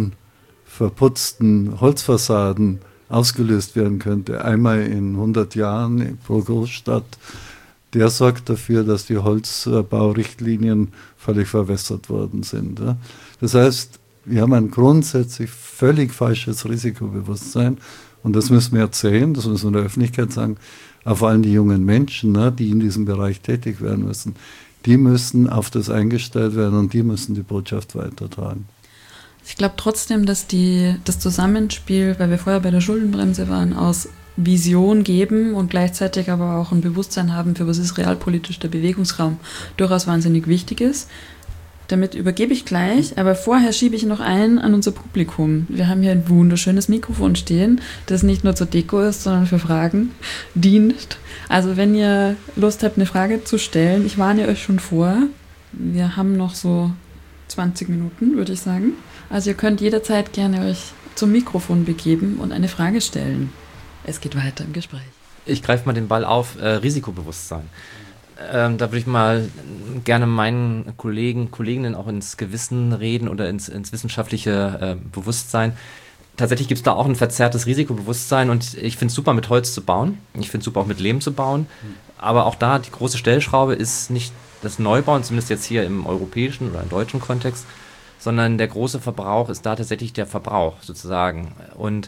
unverputzten Holzfassaden ausgelöst werden könnte, einmal in 100 Jahren pro Großstadt, der sorgt dafür, dass die Holzbaurichtlinien völlig verwässert worden sind. Ja. Das heißt, wir haben ein grundsätzlich völlig falsches Risikobewusstsein und das müssen wir erzählen, das müssen wir in der Öffentlichkeit sagen, aber vor allem die jungen Menschen, ne, die in diesem Bereich tätig werden müssen, die müssen auf das eingestellt werden und die müssen die Botschaft weitertragen. Ich glaube trotzdem, dass das Zusammenspiel, weil wir vorher bei der Schuldenbremse waren, aus Vision geben und gleichzeitig aber auch ein Bewusstsein haben, für was ist realpolitisch der Bewegungsraum, durchaus wahnsinnig wichtig ist. Damit übergebe ich gleich, aber vorher schiebe ich noch ein an unser Publikum. Wir haben hier ein wunderschönes Mikrofon stehen, das nicht nur zur Deko ist, sondern für Fragen dient. Also wenn ihr Lust habt, eine Frage zu stellen, ich warne euch schon vor, wir haben noch so 20 Minuten, würde ich sagen. Also ihr könnt jederzeit gerne euch zum Mikrofon begeben und eine Frage stellen. Es geht weiter im Gespräch. Ich greife mal den Ball auf, Risikobewusstsein. Da würde ich mal gerne meinen Kolleginnen auch ins Gewissen reden oder ins wissenschaftliche Bewusstsein. Tatsächlich gibt es da auch ein verzerrtes Risikobewusstsein und ich finde es super, mit Holz zu bauen. Ich finde es super, auch mit Lehm zu bauen. Aber auch da, die große Stellschraube ist nicht das Neubauen, zumindest jetzt hier im europäischen oder im deutschen Kontext, sondern der große Verbrauch ist da tatsächlich der Verbrauch sozusagen. Und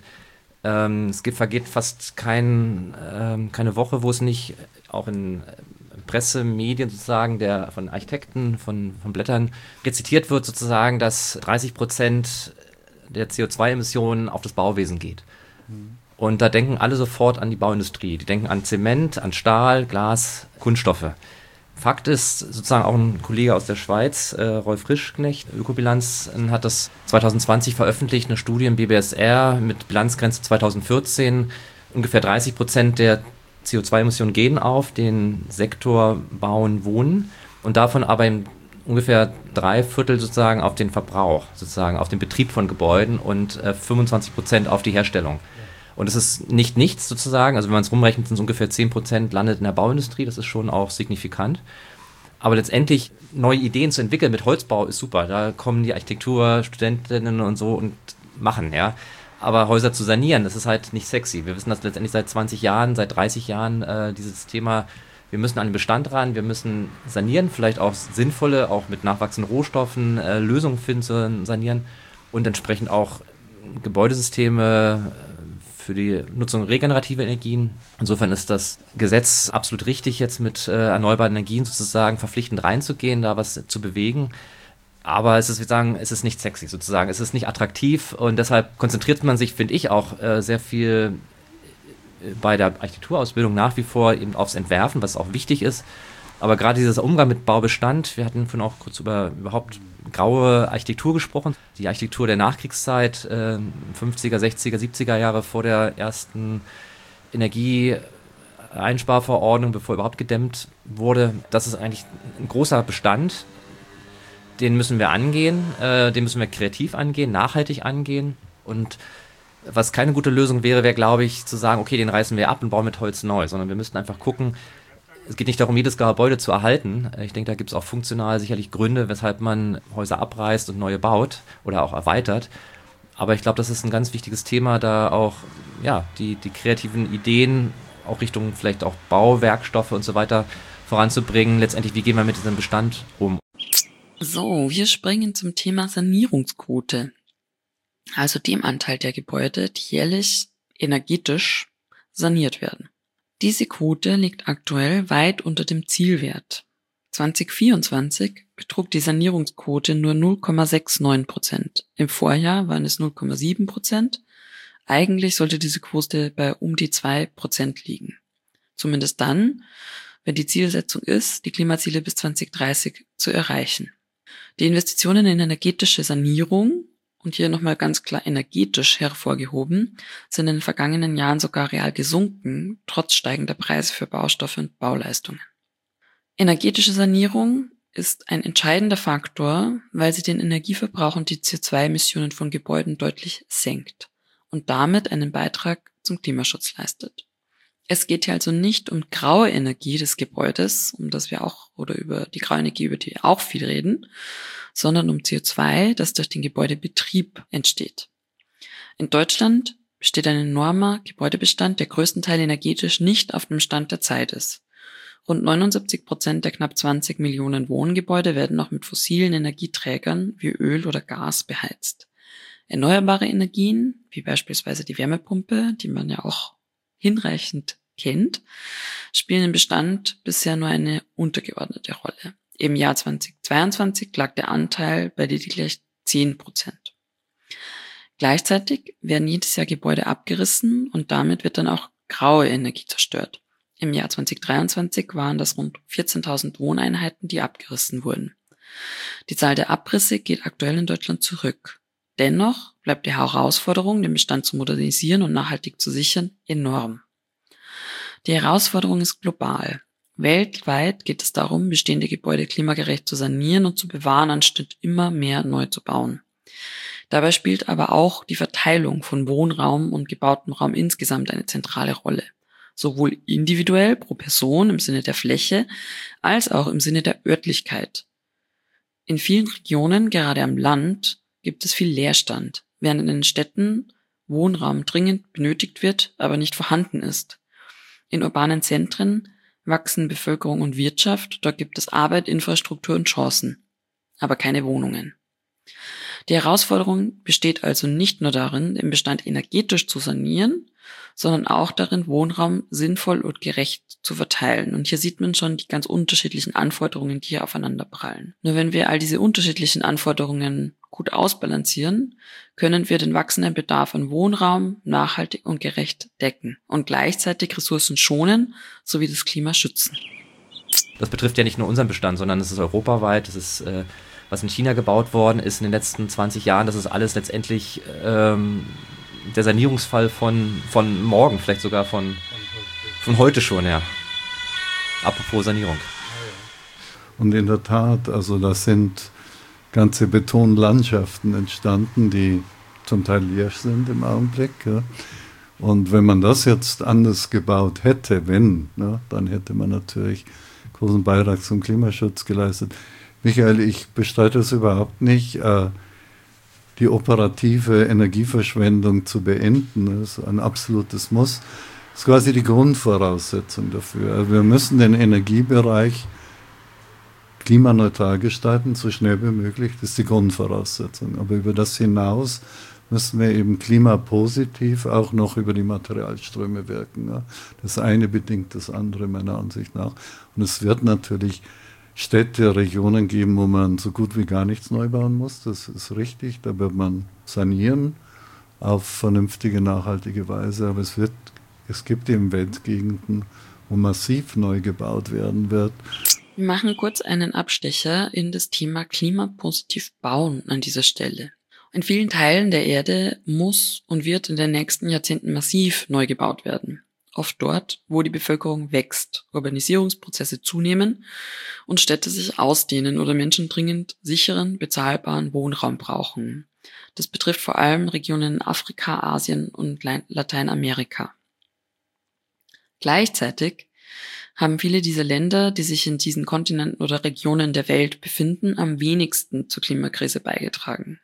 es vergeht fast keine Woche, wo es nicht auch in Presse, Medien sozusagen, von Architekten, von Blättern rezitiert wird sozusagen, dass 30% der CO2-Emissionen auf das Bauwesen geht. Und da denken alle sofort an die Bauindustrie. Die denken an Zement, an Stahl, Glas, Kunststoffe. Fakt ist, sozusagen auch ein Kollege aus der Schweiz, Rolf Frischknecht, Ökobilanz, hat das 2020 veröffentlicht, eine Studie im BBSR mit Bilanzgrenze 2014. Ungefähr 30% der CO2-Emissionen gehen auf den Sektor Bauen, Wohnen und davon aber ungefähr 3/4 sozusagen auf den Verbrauch, sozusagen auf den Betrieb von Gebäuden und 25% auf die Herstellung. Und es ist nicht nichts sozusagen, also wenn man es rumrechnet, sind es ungefähr 10% landet in der Bauindustrie, das ist schon auch signifikant. Aber letztendlich neue Ideen zu entwickeln mit Holzbau ist super, da kommen die Architekturstudentinnen und so und machen, ja. Aber Häuser zu sanieren, das ist halt nicht sexy. Wir wissen das letztendlich seit 20 Jahren, seit 30 Jahren, dieses Thema, wir müssen an den Bestand ran, wir müssen sanieren, vielleicht auch sinnvolle, auch mit nachwachsenden Rohstoffen, Lösungen finden zu sanieren und entsprechend auch Gebäudesysteme für die Nutzung regenerativer Energien. Insofern ist das Gesetz absolut richtig, jetzt mit erneuerbaren Energien sozusagen verpflichtend reinzugehen, da was zu bewegen. Aber es ist nicht sexy sozusagen, es ist nicht attraktiv und deshalb konzentriert man sich, finde ich, auch sehr viel bei der Architekturausbildung nach wie vor eben aufs Entwerfen, was auch wichtig ist. Aber gerade dieser Umgang mit Baubestand, wir hatten vorhin auch kurz über überhaupt graue Architektur gesprochen. Die Architektur der Nachkriegszeit, 50er, 60er, 70er Jahre vor der ersten Energieeinsparverordnung, bevor überhaupt gedämmt wurde, das ist eigentlich ein großer Bestand. Den müssen wir angehen, den müssen wir kreativ angehen, nachhaltig angehen. Und was keine gute Lösung wäre, glaube ich, zu sagen, okay, den reißen wir ab und bauen mit Holz neu, sondern wir müssten einfach gucken, es geht nicht darum, jedes Gebäude zu erhalten. Ich denke, da gibt es auch funktional sicherlich Gründe, weshalb man Häuser abreißt und neue baut oder auch erweitert. Aber ich glaube, das ist ein ganz wichtiges Thema, da auch die kreativen Ideen auch Richtung vielleicht auch Bauwerkstoffe und so weiter voranzubringen. Letztendlich, wie gehen wir mit diesem Bestand um? So, wir springen zum Thema Sanierungsquote. Also dem Anteil der Gebäude, die jährlich energetisch saniert werden. Diese Quote liegt aktuell weit unter dem Zielwert. 2024 betrug die Sanierungsquote nur 0,69%. Im Vorjahr waren es 0,7%. Eigentlich sollte diese Quote bei um die 2% liegen. Zumindest dann, wenn die Zielsetzung ist, die Klimaziele bis 2030 zu erreichen. Die Investitionen in energetische Sanierung, und hier nochmal ganz klar energetisch hervorgehoben, sind in den vergangenen Jahren sogar real gesunken, trotz steigender Preise für Baustoffe und Bauleistungen. Energetische Sanierung ist ein entscheidender Faktor, weil sie den Energieverbrauch und die CO2-Emissionen von Gebäuden deutlich senkt und damit einen Beitrag zum Klimaschutz leistet. Es geht hier also nicht um graue Energie des Gebäudes, über die graue Energie, über die wir auch viel reden, sondern um CO2, das durch den Gebäudebetrieb entsteht. In Deutschland besteht ein enormer Gebäudebestand, der größtenteils energetisch nicht auf dem Stand der Zeit ist. Rund 79% der knapp 20 Millionen Wohngebäude werden noch mit fossilen Energieträgern wie Öl oder Gas beheizt. Erneuerbare Energien, wie beispielsweise die Wärmepumpe, die man ja auch hinreichend kennt, spielen im Bestand bisher nur eine untergeordnete Rolle. Im Jahr 2022 lag der Anteil bei lediglich 10%. Gleichzeitig werden jedes Jahr Gebäude abgerissen und damit wird dann auch graue Energie zerstört. Im Jahr 2023 waren das rund 14.000 Wohneinheiten, die abgerissen wurden. Die Zahl der Abrisse geht aktuell in Deutschland zurück. Dennoch bleibt die Herausforderung, den Bestand zu modernisieren und nachhaltig zu sichern, enorm. Die Herausforderung ist global. Weltweit geht es darum, bestehende Gebäude klimagerecht zu sanieren und zu bewahren, anstatt immer mehr neu zu bauen. Dabei spielt aber auch die Verteilung von Wohnraum und gebautem Raum insgesamt eine zentrale Rolle. sowohl individuell pro Person im Sinne der Fläche, als auch im Sinne der Örtlichkeit. In vielen Regionen, gerade am Land, gibt es viel Leerstand, während in den Städten Wohnraum dringend benötigt wird, aber nicht vorhanden ist. In urbanen Zentren wachsen Bevölkerung und Wirtschaft, dort gibt es Arbeit, Infrastruktur und Chancen, aber keine Wohnungen. Die Herausforderung besteht also nicht nur darin, den Bestand energetisch zu sanieren, sondern auch darin, Wohnraum sinnvoll und gerecht zu verteilen. Und hier sieht man schon die ganz unterschiedlichen Anforderungen, die hier aufeinander prallen. Nur wenn wir all diese unterschiedlichen Anforderungen gut ausbalancieren, können wir den wachsenden Bedarf an Wohnraum nachhaltig und gerecht decken und gleichzeitig Ressourcen schonen sowie das Klima schützen. Das betrifft ja nicht nur unseren Bestand, sondern es ist europaweit, es ist was in China gebaut worden ist in den letzten 20 Jahren, das ist alles letztendlich der Sanierungsfall von morgen, vielleicht sogar von heute schon, ja. Apropos Sanierung. Und in der Tat, also das sind ganze Betonlandschaften entstanden, die zum Teil leer sind im Augenblick. Ja. Und wenn man das jetzt anders gebaut hätte, dann hätte man natürlich großen Beitrag zum Klimaschutz geleistet. Michael, ich bestreite es überhaupt nicht, die operative Energieverschwendung zu beenden. Das ist ein absolutes Muss. Das ist quasi die Grundvoraussetzung dafür. Also wir müssen den Energiebereich klimaneutral gestalten, so schnell wie möglich. Das ist die Grundvoraussetzung. Aber über das hinaus müssen wir eben klimapositiv auch noch über die Materialströme wirken. Ja. Das eine bedingt das andere meiner Ansicht nach. Und es wird natürlich Städte, Regionen geben, wo man so gut wie gar nichts neu bauen muss. Das ist richtig. Da wird man sanieren auf vernünftige, nachhaltige Weise. Aber es gibt eben Weltgegenden, wo massiv neu gebaut werden wird. Wir machen kurz einen Abstecher in das Thema klimapositiv bauen an dieser Stelle. In vielen Teilen der Erde muss und wird in den nächsten Jahrzehnten massiv neu gebaut werden. Oft dort, wo die Bevölkerung wächst, Urbanisierungsprozesse zunehmen und Städte sich ausdehnen oder Menschen dringend sicheren, bezahlbaren Wohnraum brauchen. Das betrifft vor allem Regionen in Afrika, Asien und Lateinamerika. Gleichzeitig haben viele dieser Länder, die sich in diesen Kontinenten oder Regionen der Welt befinden, am wenigsten zur Klimakrise beigetragen.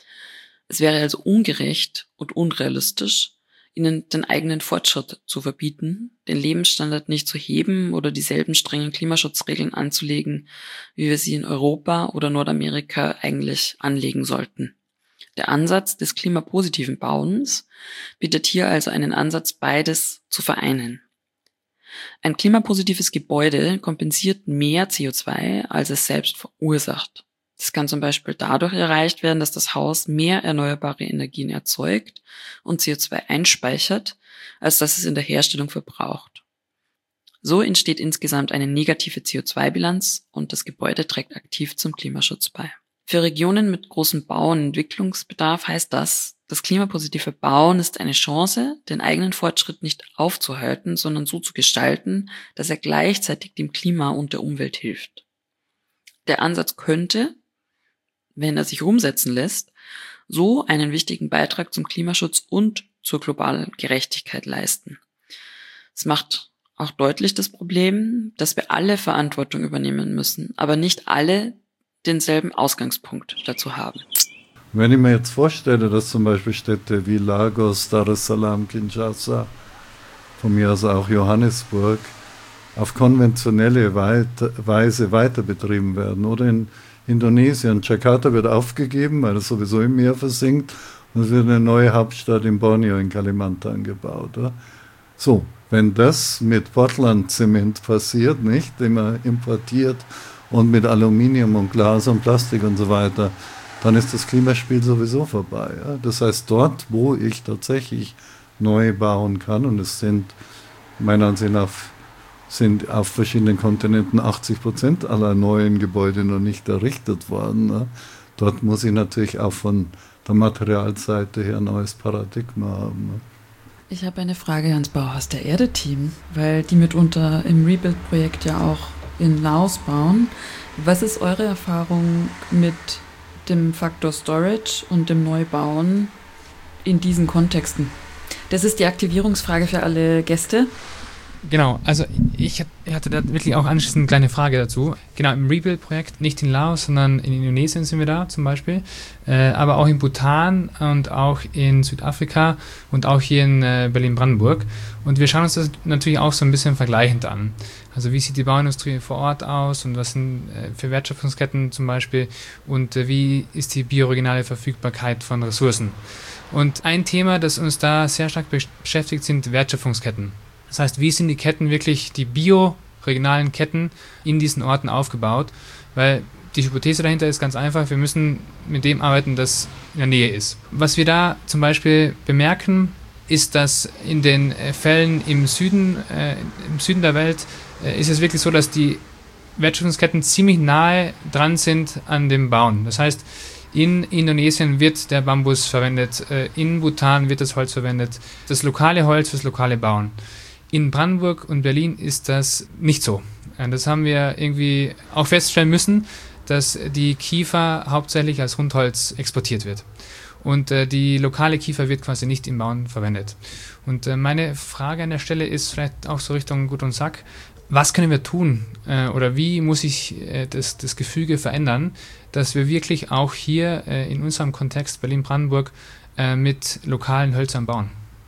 Es wäre also ungerecht und unrealistisch, ihnen den eigenen Fortschritt zu verbieten, den Lebensstandard nicht zu heben oder dieselben strengen Klimaschutzregeln anzulegen, wie wir sie in Europa oder Nordamerika eigentlich anlegen sollten. Der Ansatz des klimapositiven Bauens bietet hier also einen Ansatz, beides zu vereinen. Ein klimapositives Gebäude kompensiert mehr CO2, als es selbst verursacht. Das kann zum Beispiel dadurch erreicht werden, dass das Haus mehr erneuerbare Energien erzeugt und CO2 einspeichert, als dass es in der Herstellung verbraucht. So entsteht insgesamt eine negative CO2-Bilanz und das Gebäude trägt aktiv zum Klimaschutz bei. Für Regionen mit großem Bau- und Entwicklungsbedarf heißt das klimapositive Bauen ist eine Chance, den eigenen Fortschritt nicht aufzuhalten, sondern so zu gestalten, dass er gleichzeitig dem Klima und der Umwelt hilft. Der Ansatz könnte, wenn er sich umsetzen lässt, so einen wichtigen Beitrag zum Klimaschutz und zur globalen Gerechtigkeit leisten. Es macht auch deutlich das Problem, dass wir alle Verantwortung übernehmen müssen, aber nicht alle denselben Ausgangspunkt dazu haben. Wenn ich mir jetzt vorstelle, dass zum Beispiel Städte wie Lagos, Dar es Salaam, Kinshasa, von mir aus auch Johannesburg, auf konventionelle Weise weiter betrieben werden. Oder in Indonesien, Jakarta wird aufgegeben, weil es sowieso im Meer versinkt, und es wird eine neue Hauptstadt in Borneo, in Kalimantan gebaut. Oder? So, wenn das mit Portland-Zement passiert, nicht, den man importiert, und mit Aluminium und Glas und Plastik und so weiter, dann ist das Klimaspiel sowieso vorbei. Ja? Das heißt, dort, wo ich tatsächlich neu bauen kann, und es sind meiner Ansicht nach sind auf verschiedenen Kontinenten 80% aller neuen Gebäude noch nicht errichtet worden. Ne? Dort muss ich natürlich auch von der Materialseite her ein neues Paradigma haben. Ne? Ich habe eine Frage ans Bauhaus der Erde-Team, weil die mitunter im Rebuild-Projekt ja auch in Laos bauen. Was ist eure Erfahrung mit dem Faktor Storage und dem Neubauen in diesen Kontexten? Das ist die Aktivierungsfrage für alle Gäste. Genau, also ich hatte da wirklich auch anschließend eine kleine Frage dazu. Genau, im Rebuild-Projekt, nicht in Laos, sondern in Indonesien sind wir da zum Beispiel, aber auch in Bhutan und auch in Südafrika und auch hier in Berlin-Brandenburg. Und wir schauen uns das natürlich auch so ein bisschen vergleichend an. Also wie sieht die Bauindustrie vor Ort aus und was sind für Wertschöpfungsketten zum Beispiel und wie ist die bioregionale Verfügbarkeit von Ressourcen. Und ein Thema, das uns da sehr stark beschäftigt, sind Wertschöpfungsketten. Das heißt, wie sind die Ketten wirklich, die bioregionalen Ketten in diesen Orten aufgebaut? Weil die Hypothese dahinter ist ganz einfach, wir müssen mit dem arbeiten, das in der Nähe ist. Was wir da zum Beispiel bemerken, ist, dass in den Fällen im Süden der Welt ist es wirklich so, dass die Wertschöpfungsketten ziemlich nahe dran sind an dem Bauen. Das heißt, in Indonesien wird der Bambus verwendet, in Bhutan wird das Holz verwendet, das lokale Holz fürs lokale Bauen. In Brandenburg und Berlin ist das nicht so. Das haben wir irgendwie auch feststellen müssen, dass die Kiefer hauptsächlich als Rundholz exportiert wird. Und die lokale Kiefer wird quasi nicht im Bauen verwendet. Und meine Frage an der Stelle ist vielleicht auch so Richtung Gudrun Sack, was können wir tun oder wie muss sich das Gefüge verändern, dass wir wirklich auch hier in unserem Kontext Berlin-Brandenburg mit lokalen Hölzern bauen?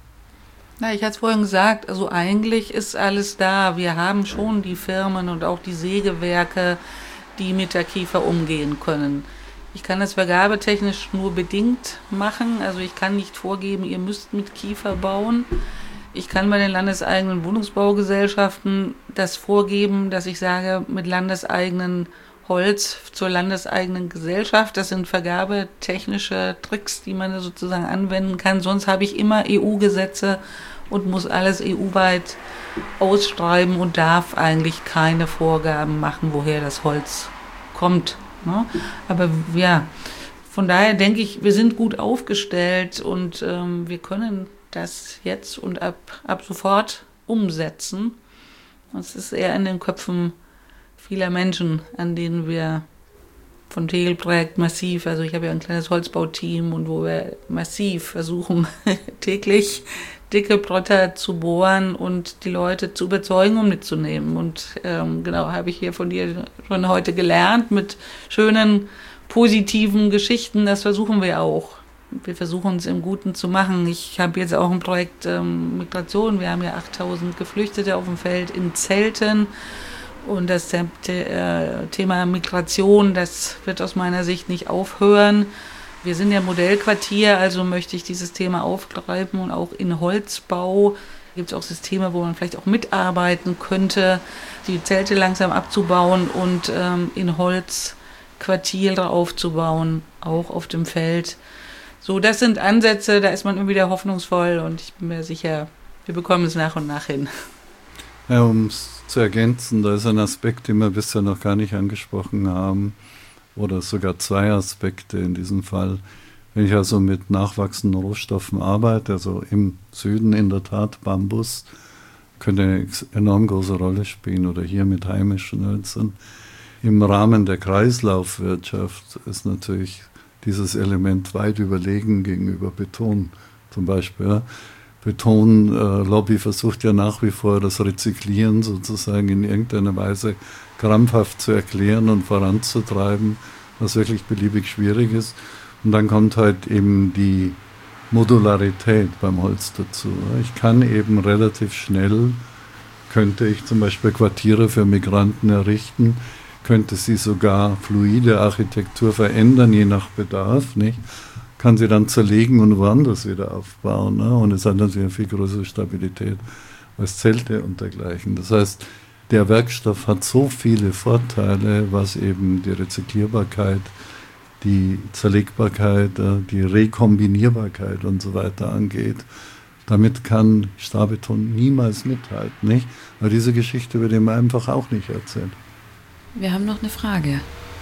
Na, ich hatte es vorhin gesagt, also eigentlich ist alles da. Wir haben schon die Firmen und auch die Sägewerke, die mit der Kiefer umgehen können. Ich kann das vergabetechnisch nur bedingt machen. Also ich kann nicht vorgeben, ihr müsst mit Kiefer bauen. Ich kann bei den landeseigenen Wohnungsbaugesellschaften das vorgeben, dass ich sage, mit landeseigenen Holz zur landeseigenen Gesellschaft. Das sind vergabetechnische Tricks, die man sozusagen anwenden kann. Sonst habe ich immer EU-Gesetze und muss alles EU-weit ausschreiben und darf eigentlich keine Vorgaben machen, woher das Holz kommt. Ne? Aber ja, von daher denke ich, wir sind gut aufgestellt und wir können das jetzt und ab sofort umsetzen. Es ist eher in den Köpfen vieler Menschen, an denen wir von Tegel-Projekt massiv, also ich habe ja ein kleines Holzbauteam und wo wir massiv versuchen, täglich dicke Bretter zu bohren und die Leute zu überzeugen, um mitzunehmen. Und genau, habe ich hier von dir schon heute gelernt, mit schönen, positiven Geschichten, das versuchen wir auch. Wir versuchen es im Guten zu machen. Ich habe jetzt auch ein Projekt Migration, wir haben ja 8000 Geflüchtete auf dem Feld in Zelten. Und das Thema Migration, das wird aus meiner Sicht nicht aufhören. Wir sind ja Modellquartier, also möchte ich dieses Thema aufgreifen und auch in Holzbau gibt es auch Systeme, wo man vielleicht auch mitarbeiten könnte, die Zelte langsam abzubauen und in Holzquartiere aufzubauen, auch auf dem Feld. So, das sind Ansätze, da ist man immer wieder hoffnungsvoll und ich bin mir sicher, wir bekommen es nach und nach hin. Ja, um es zu ergänzen, da ist ein Aspekt, den wir bisher noch gar nicht angesprochen haben, oder sogar zwei Aspekte in diesem Fall. Wenn ich also mit nachwachsenden Rohstoffen arbeite, also im Süden in der Tat Bambus, könnte eine enorm große Rolle spielen, oder hier mit heimischen Hölzern. Im Rahmen der Kreislaufwirtschaft ist natürlich dieses Element weit überlegen gegenüber Beton zum Beispiel. Ja. Betonlobby versucht ja nach wie vor das Rezyklieren sozusagen in irgendeiner Weise krampfhaft zu erklären und voranzutreiben, was wirklich beliebig schwierig ist. Und dann kommt halt eben die Modularität beim Holz dazu. Ich kann eben relativ schnell, könnte ich zum Beispiel Quartiere für Migranten errichten, könnte sie sogar fluide Architektur verändern, je nach Bedarf, nicht? Kann sie dann zerlegen und woanders wieder aufbauen. Ne? Und es hat natürlich eine viel größere Stabilität als Zelte und dergleichen. Das heißt, der Werkstoff hat so viele Vorteile, was eben die Rezyklierbarkeit, die Zerlegbarkeit, die Rekombinierbarkeit und so weiter angeht. Damit kann Stahlbeton niemals mithalten. Nicht? Aber diese Geschichte wird ihm einfach auch nicht erzählt. Wir haben noch eine Frage.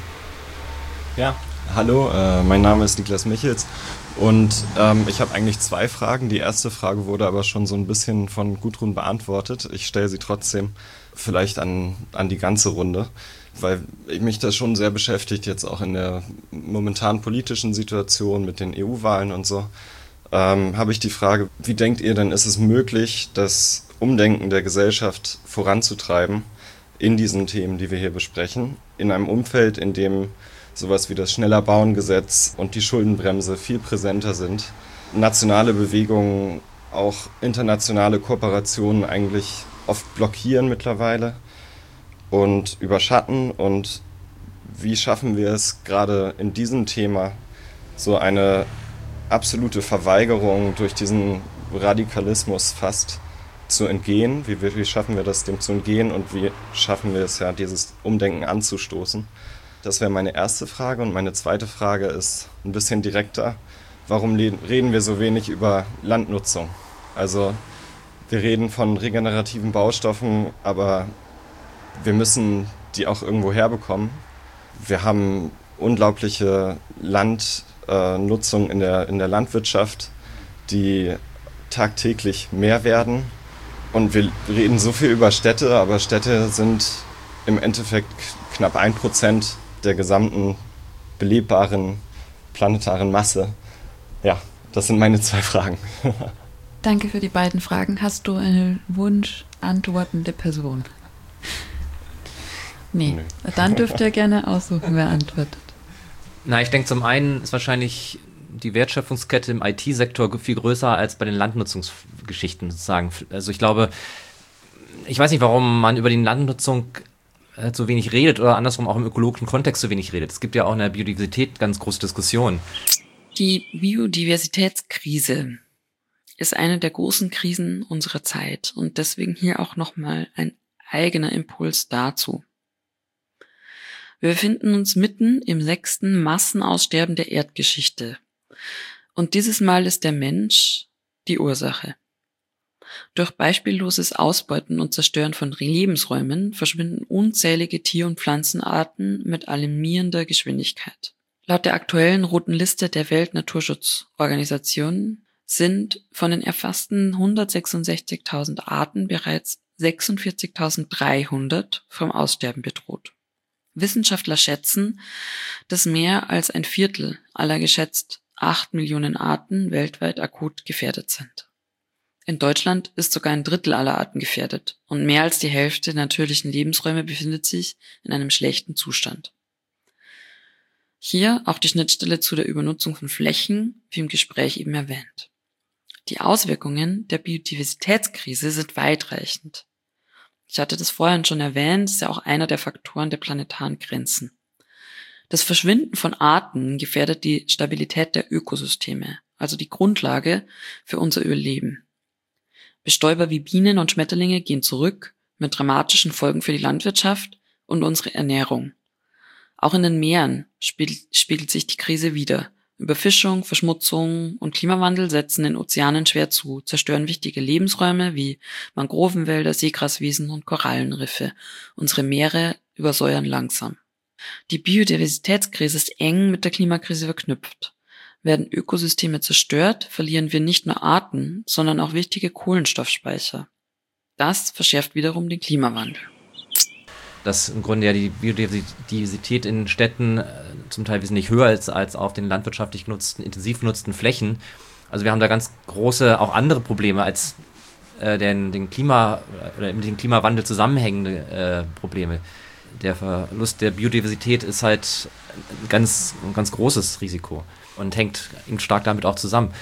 Ja. Hallo, mein Name ist Niklas Michels und ich habe eigentlich zwei Fragen. Die erste Frage wurde aber schon so ein bisschen von Gudrun beantwortet. Ich stelle sie trotzdem vielleicht an die ganze Runde, weil mich das schon sehr beschäftigt, jetzt auch in der momentanen politischen Situation mit den EU-Wahlen und so. Habe ich die Frage, wie denkt ihr denn, ist es möglich, dass Umdenken der Gesellschaft voranzutreiben in diesen Themen, die wir hier besprechen, in einem Umfeld, in dem sowas wie das Schneller-Bauen-Gesetz und die Schuldenbremse viel präsenter sind, nationale Bewegungen, auch internationale Kooperationen eigentlich oft blockieren mittlerweile und überschatten. Und wie schaffen wir es gerade in diesem Thema, so eine absolute Verweigerung durch diesen Radikalismus fast zu entgehen? Wie schaffen wir das, dem zu entgehen, und wie schaffen wir es ja, dieses Umdenken anzustoßen? Das wäre meine erste Frage. Und meine zweite Frage ist ein bisschen direkter. Warum reden wir so wenig über Landnutzung? Also wir reden von regenerativen Baustoffen, aber wir müssen die auch irgendwo herbekommen. Wir haben unglaubliche Landnutzung in der Landwirtschaft, die tagtäglich mehr werden. Und wir reden so viel über Städte, aber Städte sind im Endeffekt knapp 1% der gesamten belebbaren planetaren Masse. Ja, das sind meine 2 Fragen. Danke für die beiden Fragen. Hast du eine wunschantwortende Person? Nee. Dann dürft ihr gerne aussuchen, wer antwortet. Na, ich denke, zum einen ist wahrscheinlich die Wertschöpfungskette im IT-Sektor viel größer als bei den Landnutzungsgeschichten sozusagen. Also ich glaube, ich weiß nicht, warum man über die Landnutzung so wenig redet oder andersrum auch im ökologischen Kontext so wenig redet. Es gibt ja auch in der Biodiversität ganz große Diskussionen. Die Biodiversitätskrise ist eine der großen Krisen unserer Zeit und deswegen hier auch nochmal ein eigener Impuls dazu. Wir befinden uns mitten im 6. Massenaussterben der Erdgeschichte. Und dieses Mal ist der Mensch die Ursache. Durch beispielloses Ausbeuten und Zerstören von Lebensräumen verschwinden unzählige Tier- und Pflanzenarten mit alarmierender Geschwindigkeit. Laut der aktuellen roten Liste der Weltnaturschutzorganisation sind von den erfassten 166.000 Arten bereits 46.300 vom Aussterben bedroht. Wissenschaftler schätzen, dass mehr als ein Viertel aller geschätzt 8 Millionen Arten weltweit akut gefährdet sind. In Deutschland ist sogar ein Drittel aller Arten gefährdet und mehr als die Hälfte der natürlichen Lebensräume befindet sich in einem schlechten Zustand. Hier auch die Schnittstelle zu der Übernutzung von Flächen, wie im Gespräch eben erwähnt. Die Auswirkungen der Biodiversitätskrise sind weitreichend. Ich hatte das vorhin schon erwähnt, ist ja auch einer der Faktoren der planetaren Grenzen. Das Verschwinden von Arten gefährdet die Stabilität der Ökosysteme, also die Grundlage für unser Überleben. Bestäuber wie Bienen und Schmetterlinge gehen zurück, mit dramatischen Folgen für die Landwirtschaft und unsere Ernährung. Auch in den Meeren spiegelt sich die Krise wider. Überfischung, Verschmutzung und Klimawandel setzen den Ozeanen schwer zu, zerstören wichtige Lebensräume wie Mangrovenwälder, Seegraswiesen und Korallenriffe. Unsere Meere übersäuern langsam. Die Biodiversitätskrise ist eng mit der Klimakrise verknüpft. Werden Ökosysteme zerstört, verlieren wir nicht nur Arten, sondern auch wichtige Kohlenstoffspeicher. Das verschärft wiederum den Klimawandel. Dass im Grunde ja die Biodiversität in Städten zum Teil wesentlich höher ist als auf den landwirtschaftlich genutzten, intensiv genutzten Flächen. Also wir haben da ganz große, auch andere Probleme als mit dem Klimawandel zusammenhängende Probleme. Der Verlust der Biodiversität ist halt ein ganz großes Risiko und hängt stark damit auch zusammen.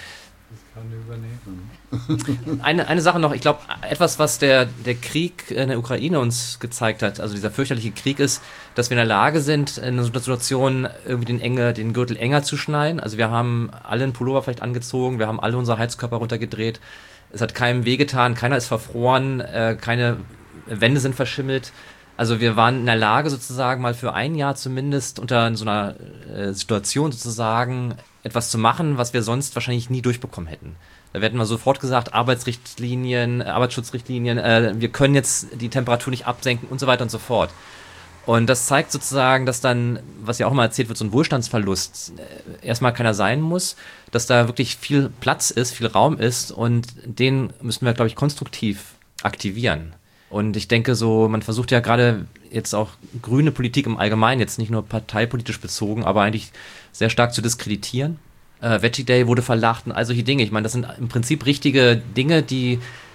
Eine Sache noch, ich glaube, etwas, was der Krieg in der Ukraine uns gezeigt hat, also dieser fürchterliche Krieg, ist, dass wir in der Lage sind, in einer Situation irgendwie den Gürtel enger zu schneiden. Also wir haben alle einen Pullover vielleicht angezogen, wir haben alle unsere Heizkörper runtergedreht, es hat keinem wehgetan, keiner ist verfroren, keine Wände sind verschimmelt. Also wir waren in der Lage sozusagen mal für ein Jahr zumindest unter so einer Situation sozusagen etwas zu machen, was wir sonst wahrscheinlich nie durchbekommen hätten. Da werden wir sofort gesagt, Arbeitsschutzrichtlinien, wir können jetzt die Temperatur nicht absenken und so weiter und so fort. Und das zeigt sozusagen, dass dann, was ja auch immer erzählt wird, so ein Wohlstandsverlust erstmal keiner sein muss, dass da wirklich viel Platz ist, viel Raum ist und den müssen wir, glaube ich, konstruktiv aktivieren. Und ich denke so, man versucht ja gerade jetzt auch grüne Politik im Allgemeinen, jetzt nicht nur parteipolitisch bezogen, aber eigentlich sehr stark zu diskreditieren. Veggie Day wurde verlacht und all solche Dinge. Ich meine, das sind im Prinzip richtige Dinge, die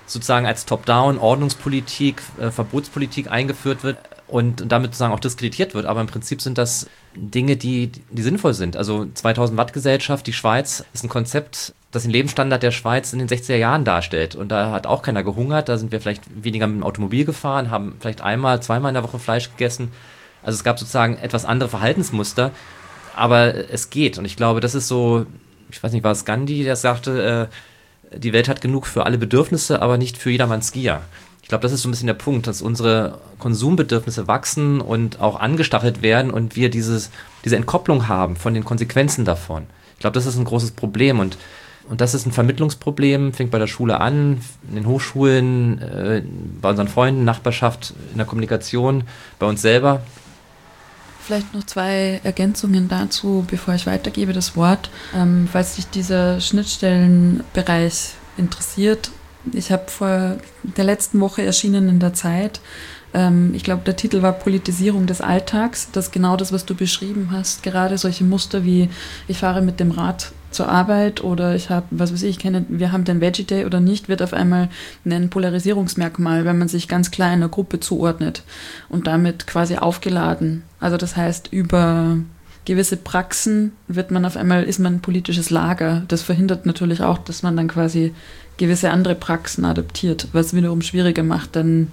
sozusagen als Top-Down Ordnungspolitik, Verbotspolitik eingeführt wird und damit sozusagen auch diskreditiert wird. Aber im Prinzip sind das Dinge, die sinnvoll sind. Also 2000 Watt Gesellschaft, die Schweiz, ist ein Konzept, das den Lebensstandard der Schweiz in den 60er Jahren darstellt. Und da hat auch keiner gehungert. Da sind wir vielleicht weniger mit dem Automobil gefahren, haben vielleicht einmal, zweimal in der Woche Fleisch gegessen. Also es gab sozusagen etwas andere Verhaltensmuster. Aber es geht. Und ich glaube, das ist so, ich weiß nicht, war es Gandhi, der sagte, die Welt hat genug für alle Bedürfnisse, aber nicht für jedermanns Gier. Ich glaube, das ist so ein bisschen der Punkt, dass unsere Konsumbedürfnisse wachsen und auch angestachelt werden und wir diese Entkopplung haben von den Konsequenzen davon. Ich glaube, das ist ein großes Problem und das ist ein Vermittlungsproblem, fängt bei der Schule an, in den Hochschulen, bei unseren Freunden, Nachbarschaft, in der Kommunikation, bei uns selber. Vielleicht noch 2 Ergänzungen dazu, bevor ich weitergebe das Wort. Falls sich dieser Schnittstellenbereich interessiert, ich habe vor der letzten Woche erschienen in der Zeit, ich glaube, der Titel war Politisierung des Alltags, das ist genau das, was du beschrieben hast, gerade solche Muster wie ich fahre mit dem Rad zur Arbeit oder ich habe, wir haben den Veggie Day oder nicht, wird auf einmal ein Polarisierungsmerkmal, wenn man sich ganz klar einer Gruppe zuordnet und damit quasi aufgeladen. Also das heißt, über gewisse Praxen ist man ein politisches Lager. Das verhindert natürlich auch, dass man dann quasi gewisse andere Praxen adaptiert, was wiederum schwieriger macht, dann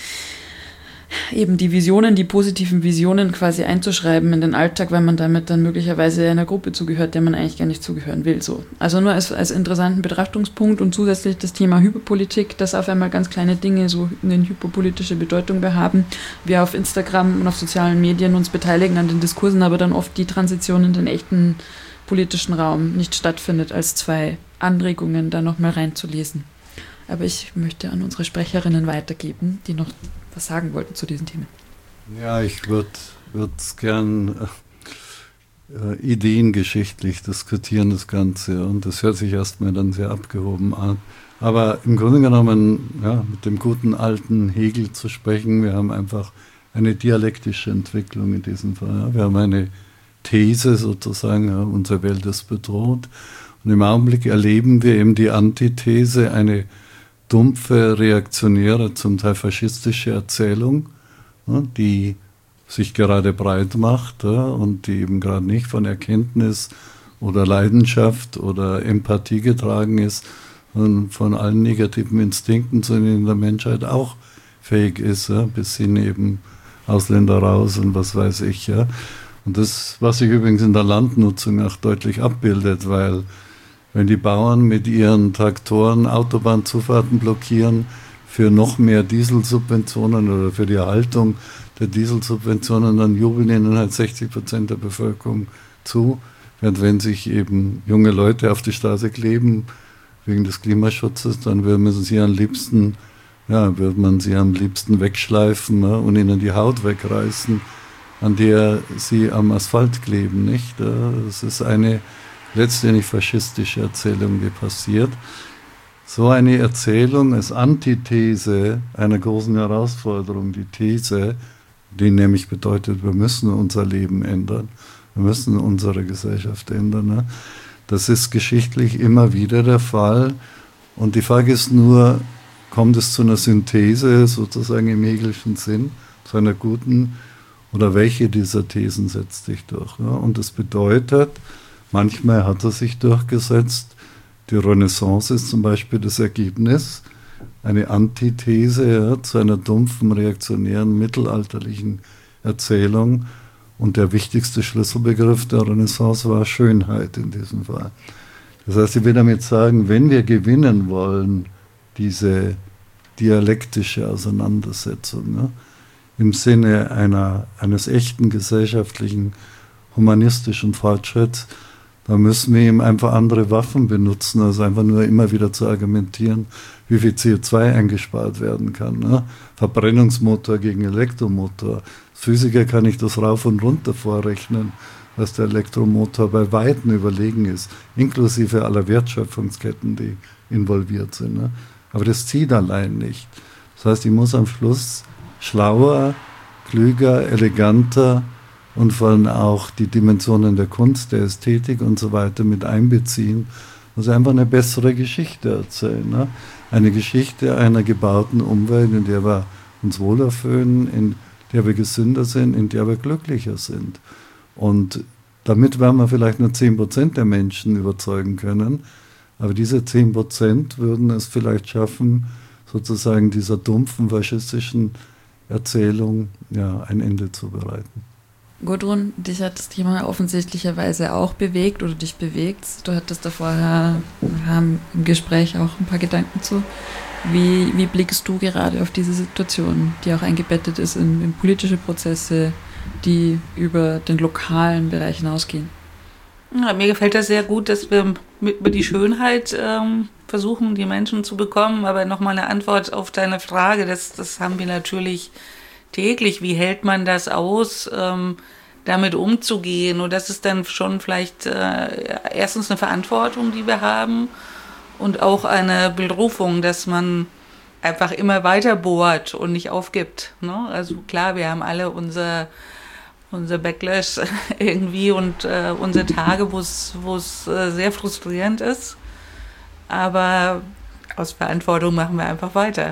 eben die positiven Visionen quasi einzuschreiben in den Alltag, weil man damit dann möglicherweise einer Gruppe zugehört, der man eigentlich gar nicht zugehören will. So. Also nur als interessanten Betrachtungspunkt und zusätzlich das Thema Hyperpolitik, dass auf einmal ganz kleine Dinge so eine hyperpolitische Bedeutung haben. Wir auf Instagram und auf sozialen Medien uns beteiligen an den Diskursen, aber dann oft die Transition in den echten politischen Raum nicht stattfindet, als 2 Anregungen da nochmal reinzulesen. Aber ich möchte an unsere Sprecherinnen weitergeben, die noch was sagen wollten zu diesen Themen. Ja, ich würde es gern ideengeschichtlich diskutieren, das Ganze. Und das hört sich erstmal dann sehr abgehoben an. Aber im Grunde genommen, ja, mit dem guten alten Hegel zu sprechen, wir haben einfach eine dialektische Entwicklung in diesem Fall. Ja. Wir haben eine These sozusagen, ja, unsere Welt ist bedroht. Und im Augenblick erleben wir eben die Antithese, eine dumpfe, reaktionäre, zum Teil faschistische Erzählung, ja, die sich gerade breit macht, ja, und die eben gerade nicht von Erkenntnis oder Leidenschaft oder Empathie getragen ist und von allen negativen Instinkten, zu denen der Menschheit auch fähig ist, ja, bis hin eben Ausländer raus und was weiß ich. Ja. Und das, was sich übrigens in der Landnutzung auch deutlich abbildet, weil wenn die Bauern mit ihren Traktoren Autobahnzufahrten blockieren für noch mehr Dieselsubventionen oder für die Erhaltung der Dieselsubventionen, dann jubeln ihnen halt 60% der Bevölkerung zu. Während wenn sich eben junge Leute auf die Straße kleben wegen des Klimaschutzes, dann würde man sie am liebsten wegschleifen, ja, und ihnen die Haut wegreißen, an der sie am Asphalt kleben. Nicht? Das ist eine letztendlich faschistische Erzählung, die passiert. So eine Erzählung als Antithese einer großen Herausforderung, die These, die nämlich bedeutet, wir müssen unser Leben ändern, wir müssen unsere Gesellschaft ändern. Ne? Das ist geschichtlich immer wieder der Fall. Und die Frage ist nur, kommt es zu einer Synthese sozusagen im Hegelschen Sinn, zu einer guten, oder welche dieser Thesen setzt sich durch? Ne? Und das bedeutet, manchmal hat er sich durchgesetzt. Die Renaissance ist zum Beispiel das Ergebnis, eine Antithese, ja, zu einer dumpfen, reaktionären, mittelalterlichen Erzählung. Und der wichtigste Schlüsselbegriff der Renaissance war Schönheit in diesem Fall. Das heißt, ich will damit sagen, wenn wir gewinnen wollen, diese dialektische Auseinandersetzung, ja, im Sinne eines echten gesellschaftlichen, humanistischen Fortschritts, da müssen wir eben einfach andere Waffen benutzen, als einfach nur immer wieder zu argumentieren, wie viel CO2 eingespart werden kann. Ne? Verbrennungsmotor gegen Elektromotor. Als Physiker kann ich das rauf und runter vorrechnen, dass der Elektromotor bei Weitem überlegen ist, inklusive aller Wertschöpfungsketten, die involviert sind. Ne? Aber das zieht allein nicht. Das heißt, ich muss am Schluss schlauer, klüger, eleganter und vor allem auch die Dimensionen der Kunst, der Ästhetik und so weiter mit einbeziehen, muss einfach eine bessere Geschichte erzählen. Ne? eine Geschichte einer gebauten Umwelt, in der wir uns wohler fühlen, in der wir gesünder sind, in der wir glücklicher sind. Und damit werden wir vielleicht nur 10% der Menschen überzeugen können, aber diese 10% würden es vielleicht schaffen, sozusagen dieser dumpfen faschistischen Erzählung ein Ende zu bereiten. Gudrun, dich hat das Thema offensichtlicherweise auch bewegt oder dich bewegt. Du hattest da vorher im Gespräch auch ein paar Gedanken zu. Wie blickst du gerade auf diese Situation, die auch eingebettet ist in politische Prozesse, die über den lokalen Bereich hinausgehen? Ja, mir gefällt das sehr gut, dass wir über die Schönheit versuchen, die Menschen zu bekommen. Aber nochmal eine Antwort auf deine Frage, das haben wir natürlich täglich. Wie hält man das aus, damit umzugehen? Und das ist dann schon vielleicht erstens eine Verantwortung, die wir haben und auch eine Berufung, dass man einfach immer weiter bohrt und nicht aufgibt. Ne? Also klar, wir haben alle unser Backlash irgendwie und unsere Tage, wo es sehr frustrierend ist. Aber aus Verantwortung machen wir einfach weiter,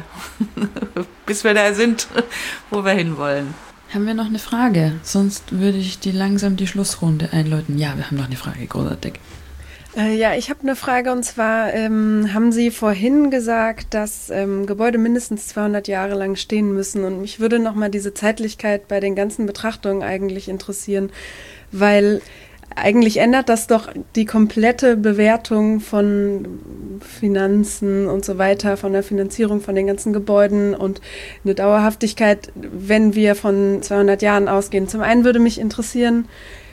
bis wir da sind, wo wir hinwollen. Haben wir noch eine Frage? Sonst würde ich langsam die Schlussrunde einläuten. Ja, wir haben noch eine Frage, großartig. Ja, ich habe eine Frage und zwar haben Sie vorhin gesagt, dass Gebäude mindestens 200 Jahre lang stehen müssen und mich würde nochmal diese Zeitlichkeit bei den ganzen Betrachtungen eigentlich interessieren, weil eigentlich ändert das doch die komplette Bewertung von Finanzen und so weiter, von der Finanzierung von den ganzen Gebäuden und eine Dauerhaftigkeit, wenn wir von 200 Jahren ausgehen. Zum einen würde mich interessieren,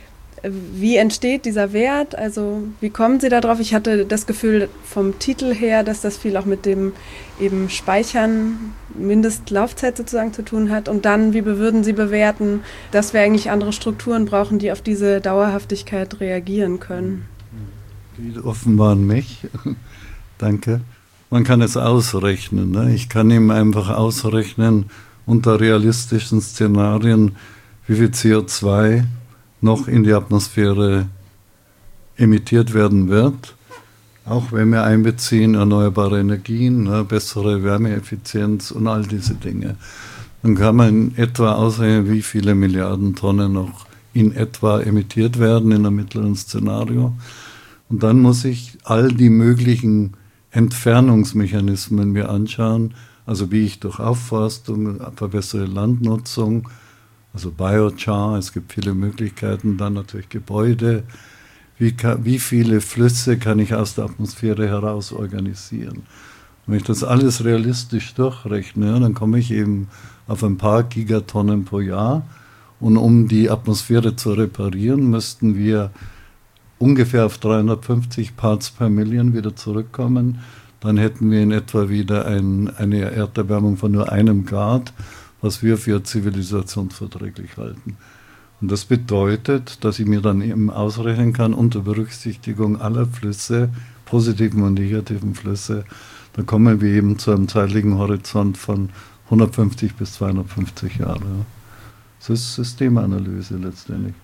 wie entsteht dieser Wert? Also wie kommen Sie da drauf? Ich hatte das Gefühl vom Titel her, dass das viel auch mit dem eben Speichern, Mindestlaufzeit sozusagen zu tun hat. Und dann, wie würden Sie bewerten, dass wir eigentlich andere Strukturen brauchen, die auf diese Dauerhaftigkeit reagieren können? Geht offenbar an mich. Danke. Man kann es ausrechnen. Ne? Ich kann ihm einfach ausrechnen unter realistischen Szenarien, wie viel CO2 noch in die Atmosphäre emittiert werden wird, auch wenn wir einbeziehen erneuerbare Energien, bessere Wärmeeffizienz und all diese Dinge. Dann kann man in etwa ausrechnen, wie viele Milliarden Tonnen noch in etwa emittiert werden in einem mittleren Szenario. Und dann muss ich all die möglichen Entfernungsmechanismen mir anschauen, also wie ich durch Aufforstung, verbessere Landnutzung, also Biochar, es gibt viele Möglichkeiten, dann natürlich Gebäude. Wie viele Flüsse kann ich aus der Atmosphäre heraus organisieren? Wenn ich das alles realistisch durchrechne, dann komme ich eben auf ein paar Gigatonnen pro Jahr. Und um die Atmosphäre zu reparieren, müssten wir ungefähr auf 350 Parts per Million wieder zurückkommen. Dann hätten wir in etwa wieder eine Erderwärmung von nur 1 Grad, was wir für zivilisationsverträglich halten. Und das bedeutet, dass ich mir dann eben ausrechnen kann, unter Berücksichtigung aller Flüsse, positiven und negativen Flüsse, da kommen wir eben zu einem zeitlichen Horizont von 150 bis 250 Jahre. Das ist Systemanalyse letztendlich.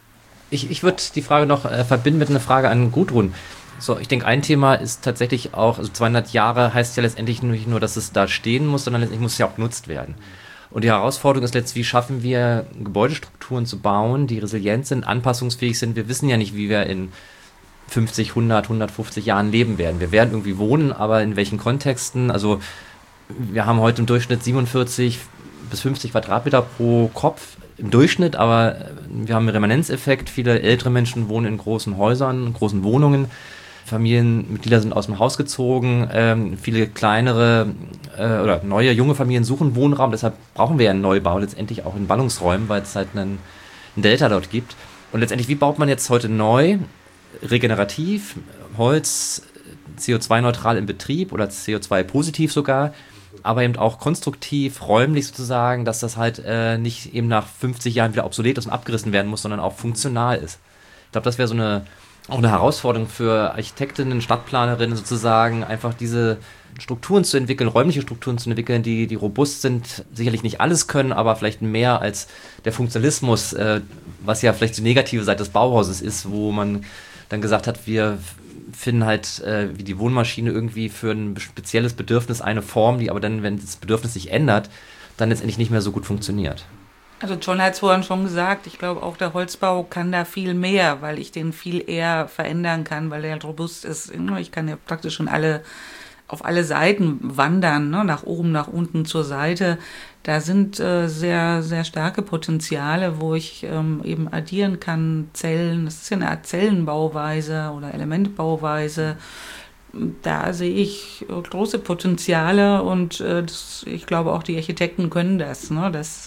Ich würde die Frage noch verbinden mit einer Frage an Gudrun. So, ich denke, ein Thema ist tatsächlich auch, also 200 Jahre heißt ja letztendlich nicht nur, dass es da stehen muss, sondern letztendlich muss es ja auch genutzt werden. Und die Herausforderung ist letztlich, wie schaffen wir Gebäudestrukturen zu bauen, die resilient sind, anpassungsfähig sind. Wir wissen ja nicht, wie wir in 50, 100, 150 Jahren leben werden. Wir werden irgendwie wohnen, aber in welchen Kontexten? Also wir haben heute im Durchschnitt 47 bis 50 Quadratmeter pro Kopf im Durchschnitt, aber wir haben einen Remanenzeffekt. Viele ältere Menschen wohnen in großen Häusern, in großen Wohnungen. Familienmitglieder sind aus dem Haus gezogen, viele kleinere oder neue, junge Familien suchen Wohnraum, deshalb brauchen wir ja einen Neubau, letztendlich auch in Ballungsräumen, weil es halt einen Delta dort gibt. Und letztendlich, wie baut man jetzt heute neu, regenerativ, Holz, CO2-neutral im Betrieb oder CO2-positiv sogar, aber eben auch konstruktiv, räumlich sozusagen, dass das halt nicht eben nach 50 Jahren wieder obsolet ist und abgerissen werden muss, sondern auch funktional ist. Ich glaube, das wäre so auch eine Herausforderung für Architektinnen, Stadtplanerinnen sozusagen, einfach diese Strukturen zu entwickeln, räumliche Strukturen zu entwickeln, die robust sind, sicherlich nicht alles können, aber vielleicht mehr als der Funktionalismus, was ja vielleicht die negative Seite des Bauhauses ist, wo man dann gesagt hat, wir finden halt wie die Wohnmaschine irgendwie für ein spezielles Bedürfnis eine Form, die aber dann, wenn das Bedürfnis sich ändert, dann letztendlich nicht mehr so gut funktioniert. Also John hat es vorhin schon gesagt, ich glaube auch der Holzbau kann da viel mehr, weil ich den viel eher verändern kann, weil der robust ist. Ich kann ja praktisch schon auf alle Seiten wandern, ne? Nach oben, nach unten, zur Seite. Da sind sehr, sehr starke Potenziale, wo ich eben addieren kann, Zellen. Das ist ja eine Art Zellenbauweise oder Elementbauweise. Da sehe ich große Potenziale und ich glaube auch die Architekten können das. Ne?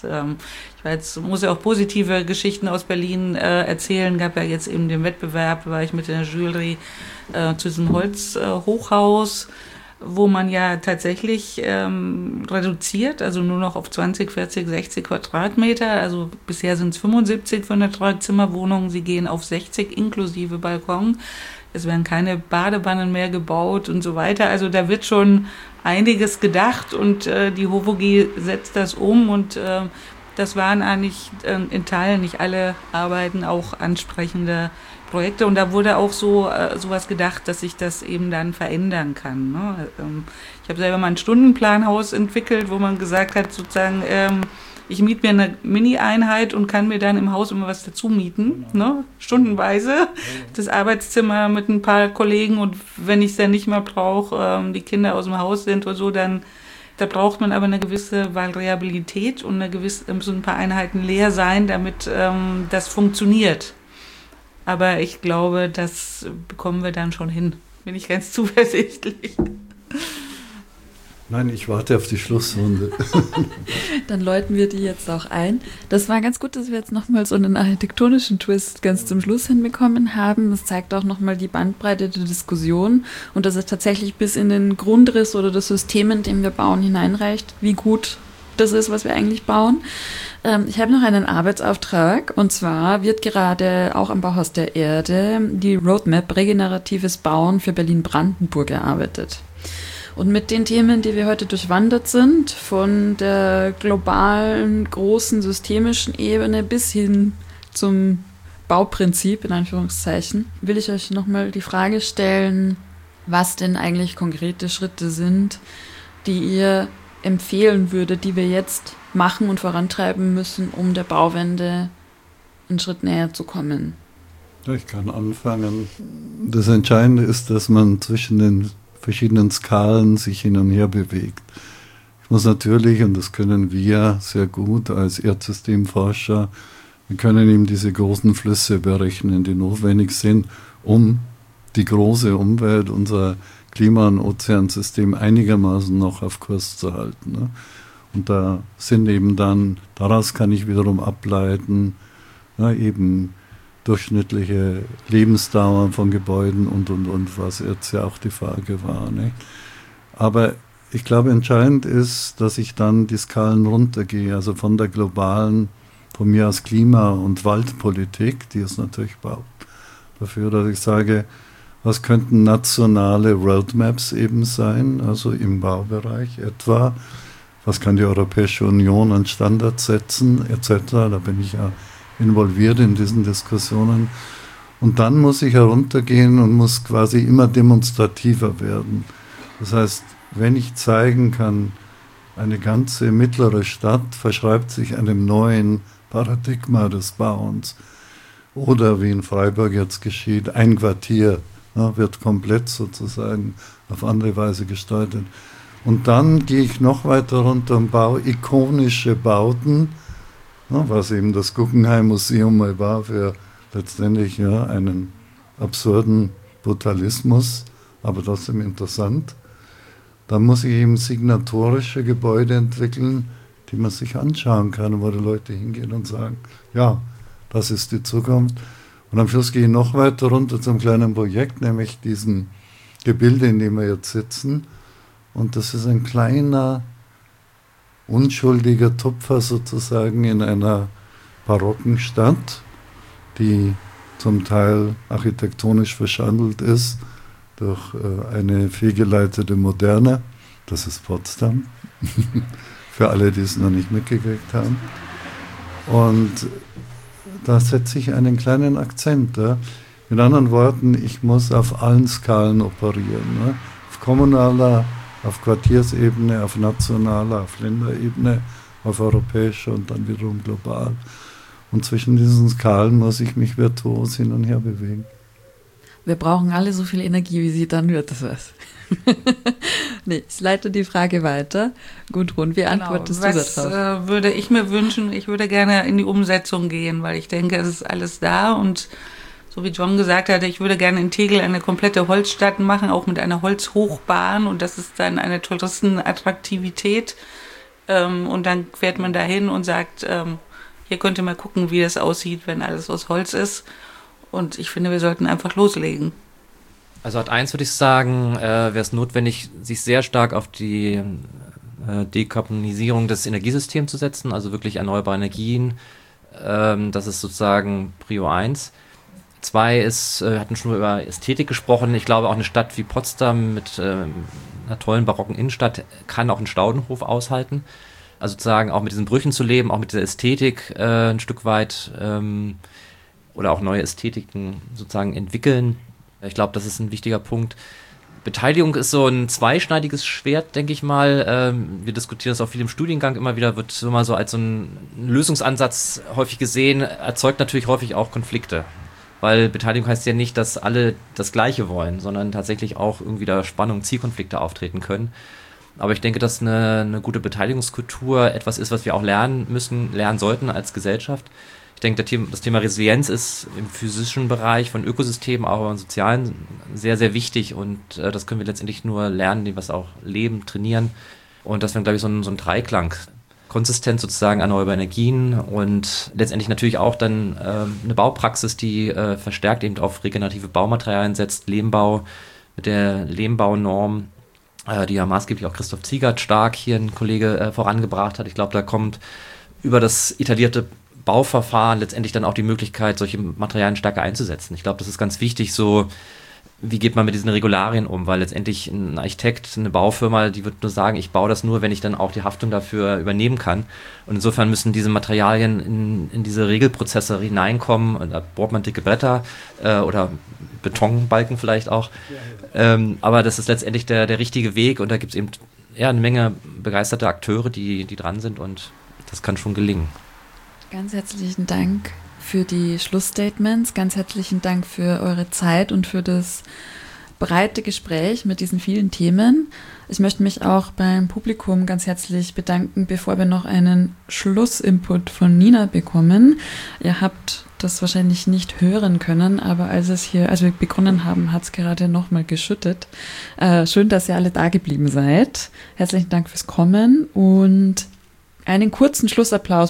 Muss ja auch positive Geschichten aus Berlin erzählen. Gab ja jetzt eben den Wettbewerb, war ich mit der Jury zu diesem Holzhochhaus, wo man ja tatsächlich reduziert, also nur noch auf 20, 40, 60 Quadratmeter. Also bisher sind es 75 für eine Dreizimmerwohnung. Sie gehen auf 60 inklusive Balkon. Es werden keine Badewannen mehr gebaut und so weiter. Also da wird schon einiges gedacht und die HOVOG setzt das um und das waren eigentlich in Teilen nicht alle Arbeiten auch ansprechende Projekte und da wurde auch sowas gedacht, dass sich das eben dann verändern kann. Ne? Ich habe selber mal ein Stundenplanhaus entwickelt, wo man gesagt hat, sozusagen, ich miete mir eine Mini-Einheit und kann mir dann im Haus immer was dazu mieten, ne? Stundenweise. Das Arbeitszimmer mit ein paar Kollegen und wenn ich es dann nicht mehr brauche, die Kinder aus dem Haus sind oder so, dann da braucht man aber eine gewisse Variabilität und müssen ein paar Einheiten leer sein, damit das funktioniert. Aber ich glaube, das bekommen wir dann schon hin. Bin ich ganz zuversichtlich. Nein, ich warte auf die Schlussrunde. Dann läuten wir die jetzt auch ein. Das war ganz gut, dass wir jetzt nochmal so einen architektonischen Twist ganz zum Schluss hinbekommen haben. Das zeigt auch nochmal die Bandbreite der Diskussion und dass es tatsächlich bis in den Grundriss oder das System, in dem wir bauen, hineinreicht, wie gut das ist, was wir eigentlich bauen. Ich habe noch einen Arbeitsauftrag und zwar wird gerade auch am Bauhaus der Erde die Roadmap Regeneratives Bauen für Berlin-Brandenburg erarbeitet. Und mit den Themen, die wir heute durchwandert sind, von der globalen, großen, systemischen Ebene bis hin zum Bauprinzip, in Anführungszeichen, will ich euch nochmal die Frage stellen, was denn eigentlich konkrete Schritte sind, die ihr empfehlen würdet, die wir jetzt machen und vorantreiben müssen, um der Bauwende einen Schritt näher zu kommen. Ich kann anfangen. Das Entscheidende ist, dass man zwischen den verschiedenen Skalen sich hin und her bewegt. Ich muss natürlich, und das können wir sehr gut als Erdsystemforscher, wir können eben diese großen Flüsse berechnen, die notwendig sind, um die große Umwelt, unser Klima- und Ozeansystem einigermaßen noch auf Kurs zu halten. Ne? Und da sind eben dann, daraus kann ich wiederum ableiten, eben durchschnittliche Lebensdauer von Gebäuden und, was jetzt ja auch die Frage war. Nicht? Aber ich glaube, entscheidend ist, dass ich dann die Skalen runtergehe, also von der globalen, von mir aus Klima- und Waldpolitik, die es natürlich braucht, dafür, dass ich sage, was könnten nationale Roadmaps eben sein, also im Baubereich etwa, was kann die Europäische Union an Standards setzen, etc., da bin ich ja involviert in diesen Diskussionen. Und dann muss ich heruntergehen und muss quasi immer demonstrativer werden. Das heißt, wenn ich zeigen kann, eine ganze mittlere Stadt verschreibt sich einem neuen Paradigma des Bauens, oder wie in Freiburg jetzt geschieht, ein Quartier wird komplett sozusagen auf andere Weise gestaltet. Und dann gehe ich noch weiter runter und baue ikonische Bauten, was eben das Guggenheim-Museum mal war für letztendlich einen absurden Brutalismus, aber trotzdem interessant. Dann muss ich eben signatorische Gebäude entwickeln, die man sich anschauen kann, wo die Leute hingehen und sagen, ja, das ist die Zukunft. Und am Schluss gehe ich noch weiter runter zum kleinen Projekt, nämlich diesem Gebilde, in dem wir jetzt sitzen. Und das ist ein kleiner, unschuldiger Tupfer sozusagen in einer barocken Stadt, die zum Teil architektonisch verschandelt ist durch eine fehlgeleitete Moderne. Das ist Potsdam, für alle, die es noch nicht mitgekriegt haben. Und da setze ich einen kleinen Akzent. Ja. Mit anderen Worten, ich muss auf allen Skalen operieren. Ne? Auf kommunaler, auf Quartiersebene, auf nationaler, auf Länderebene, auf europäischer und dann wiederum global. Und zwischen diesen Skalen muss ich mich virtuos hin und her bewegen. Wir brauchen alle so viel Energie, wie sie dann wird das was. Nee, ich leite die Frage weiter. Gudrun, wie antwortest du darauf? Was würde ich mir wünschen? Ich würde gerne in die Umsetzung gehen, weil ich denke, es ist alles da und so wie John gesagt hatte, ich würde gerne in Tegel eine komplette Holzstadt machen, auch mit einer Holzhochbahn und das ist dann eine Touristenattraktivität und dann fährt man dahin und sagt, hier könnt ihr mal gucken, wie das aussieht, wenn alles aus Holz ist und ich finde, wir sollten einfach loslegen. Also Art 1 würde ich sagen, wäre es notwendig, sich sehr stark auf die Dekarbonisierung des Energiesystems zu setzen, also wirklich erneuerbare Energien. Das ist sozusagen Prio 1. 2 ist, wir hatten schon über Ästhetik gesprochen, ich glaube auch eine Stadt wie Potsdam mit einer tollen barocken Innenstadt kann auch einen Staudenhof aushalten. Also sozusagen auch mit diesen Brüchen zu leben, auch mit dieser Ästhetik ein Stück weit oder auch neue Ästhetiken sozusagen entwickeln. Ich glaube, das ist ein wichtiger Punkt. Beteiligung ist so ein zweischneidiges Schwert, denke ich mal. Wir diskutieren das auch viel im Studiengang immer wieder, wird immer so als so ein Lösungsansatz häufig gesehen, erzeugt natürlich häufig auch Konflikte. Weil Beteiligung heißt ja nicht, dass alle das Gleiche wollen, sondern tatsächlich auch irgendwie da Spannungen, Zielkonflikte auftreten können. Aber ich denke, dass eine gute Beteiligungskultur etwas ist, was wir auch lernen sollten als Gesellschaft. Ich denke, das Thema Resilienz ist im physischen Bereich von Ökosystemen, aber im sozialen sehr, sehr wichtig und das können wir letztendlich nur lernen, indem wir es auch leben, trainieren und das wäre, glaube ich, so ein Dreiklang. Konsistent sozusagen erneuerbare Energien und letztendlich natürlich auch dann eine Baupraxis, die verstärkt eben auf regenerative Baumaterialien setzt, Lehmbau mit der Lehmbaunorm, die ja maßgeblich auch Christoph Ziegert stark hier ein Kollege vorangebracht hat. Ich glaube, da kommt über das etablierte Bauverfahren letztendlich dann auch die Möglichkeit, solche Materialien stärker einzusetzen. Ich glaube, das ist ganz wichtig, so wie geht man mit diesen Regularien um, weil letztendlich ein Architekt, eine Baufirma, die wird nur sagen, ich baue das nur, wenn ich dann auch die Haftung dafür übernehmen kann. Und insofern müssen diese Materialien in diese Regelprozesse hineinkommen. Und da bohrt man dicke Bretter oder Betonbalken vielleicht auch. Aber das ist letztendlich der richtige Weg und da gibt es eben eine Menge begeisterte Akteure, die dran sind und das kann schon gelingen. Ganz herzlichen Dank für die Schlussstatements, ganz herzlichen Dank für eure Zeit und für das breite Gespräch mit diesen vielen Themen. Ich möchte mich auch beim Publikum ganz herzlich bedanken, bevor wir noch einen Schlussinput von Nina bekommen. Ihr habt das wahrscheinlich nicht hören können, aber als wir begonnen haben, hat es gerade nochmal geschüttet. Schön, dass ihr alle da geblieben seid. Herzlichen Dank fürs Kommen und einen kurzen Schlussapplaus.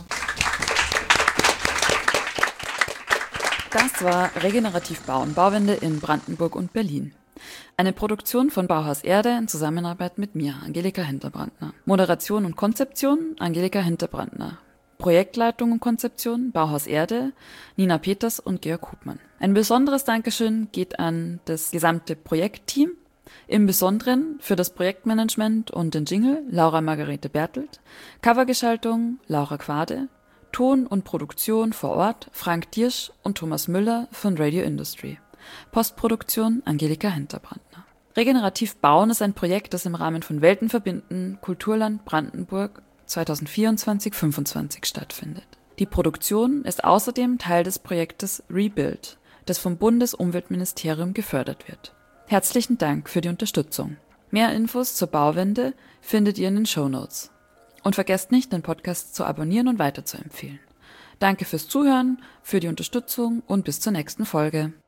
Das war Regenerativ Bauen, Bauwende in Brandenburg und Berlin. Eine Produktion von Bauhaus Erde in Zusammenarbeit mit mir, Angelika Hinterbrandner. Moderation und Konzeption, Angelika Hinterbrandner. Projektleitung und Konzeption, Bauhaus Erde, Nina Peters und Georg Hubmann. Ein besonderes Dankeschön geht an das gesamte Projektteam, im Besonderen für das Projektmanagement und den Jingle Laura Margarete Bertelt, Covergestaltung Laura Quade, Ton und Produktion vor Ort Frank Diersch und Thomas Müller von Radio Industry. Postproduktion Angelika Hinterbrandner. Regenerativ Bauen ist ein Projekt, das im Rahmen von Welten verbinden Kulturland Brandenburg 2024-25 stattfindet. Die Produktion ist außerdem Teil des Projektes Rebuild, das vom Bundesumweltministerium gefördert wird. Herzlichen Dank für die Unterstützung. Mehr Infos zur Bauwende findet ihr in den Shownotes. Und vergesst nicht, den Podcast zu abonnieren und weiterzuempfehlen. Danke fürs Zuhören, für die Unterstützung und bis zur nächsten Folge.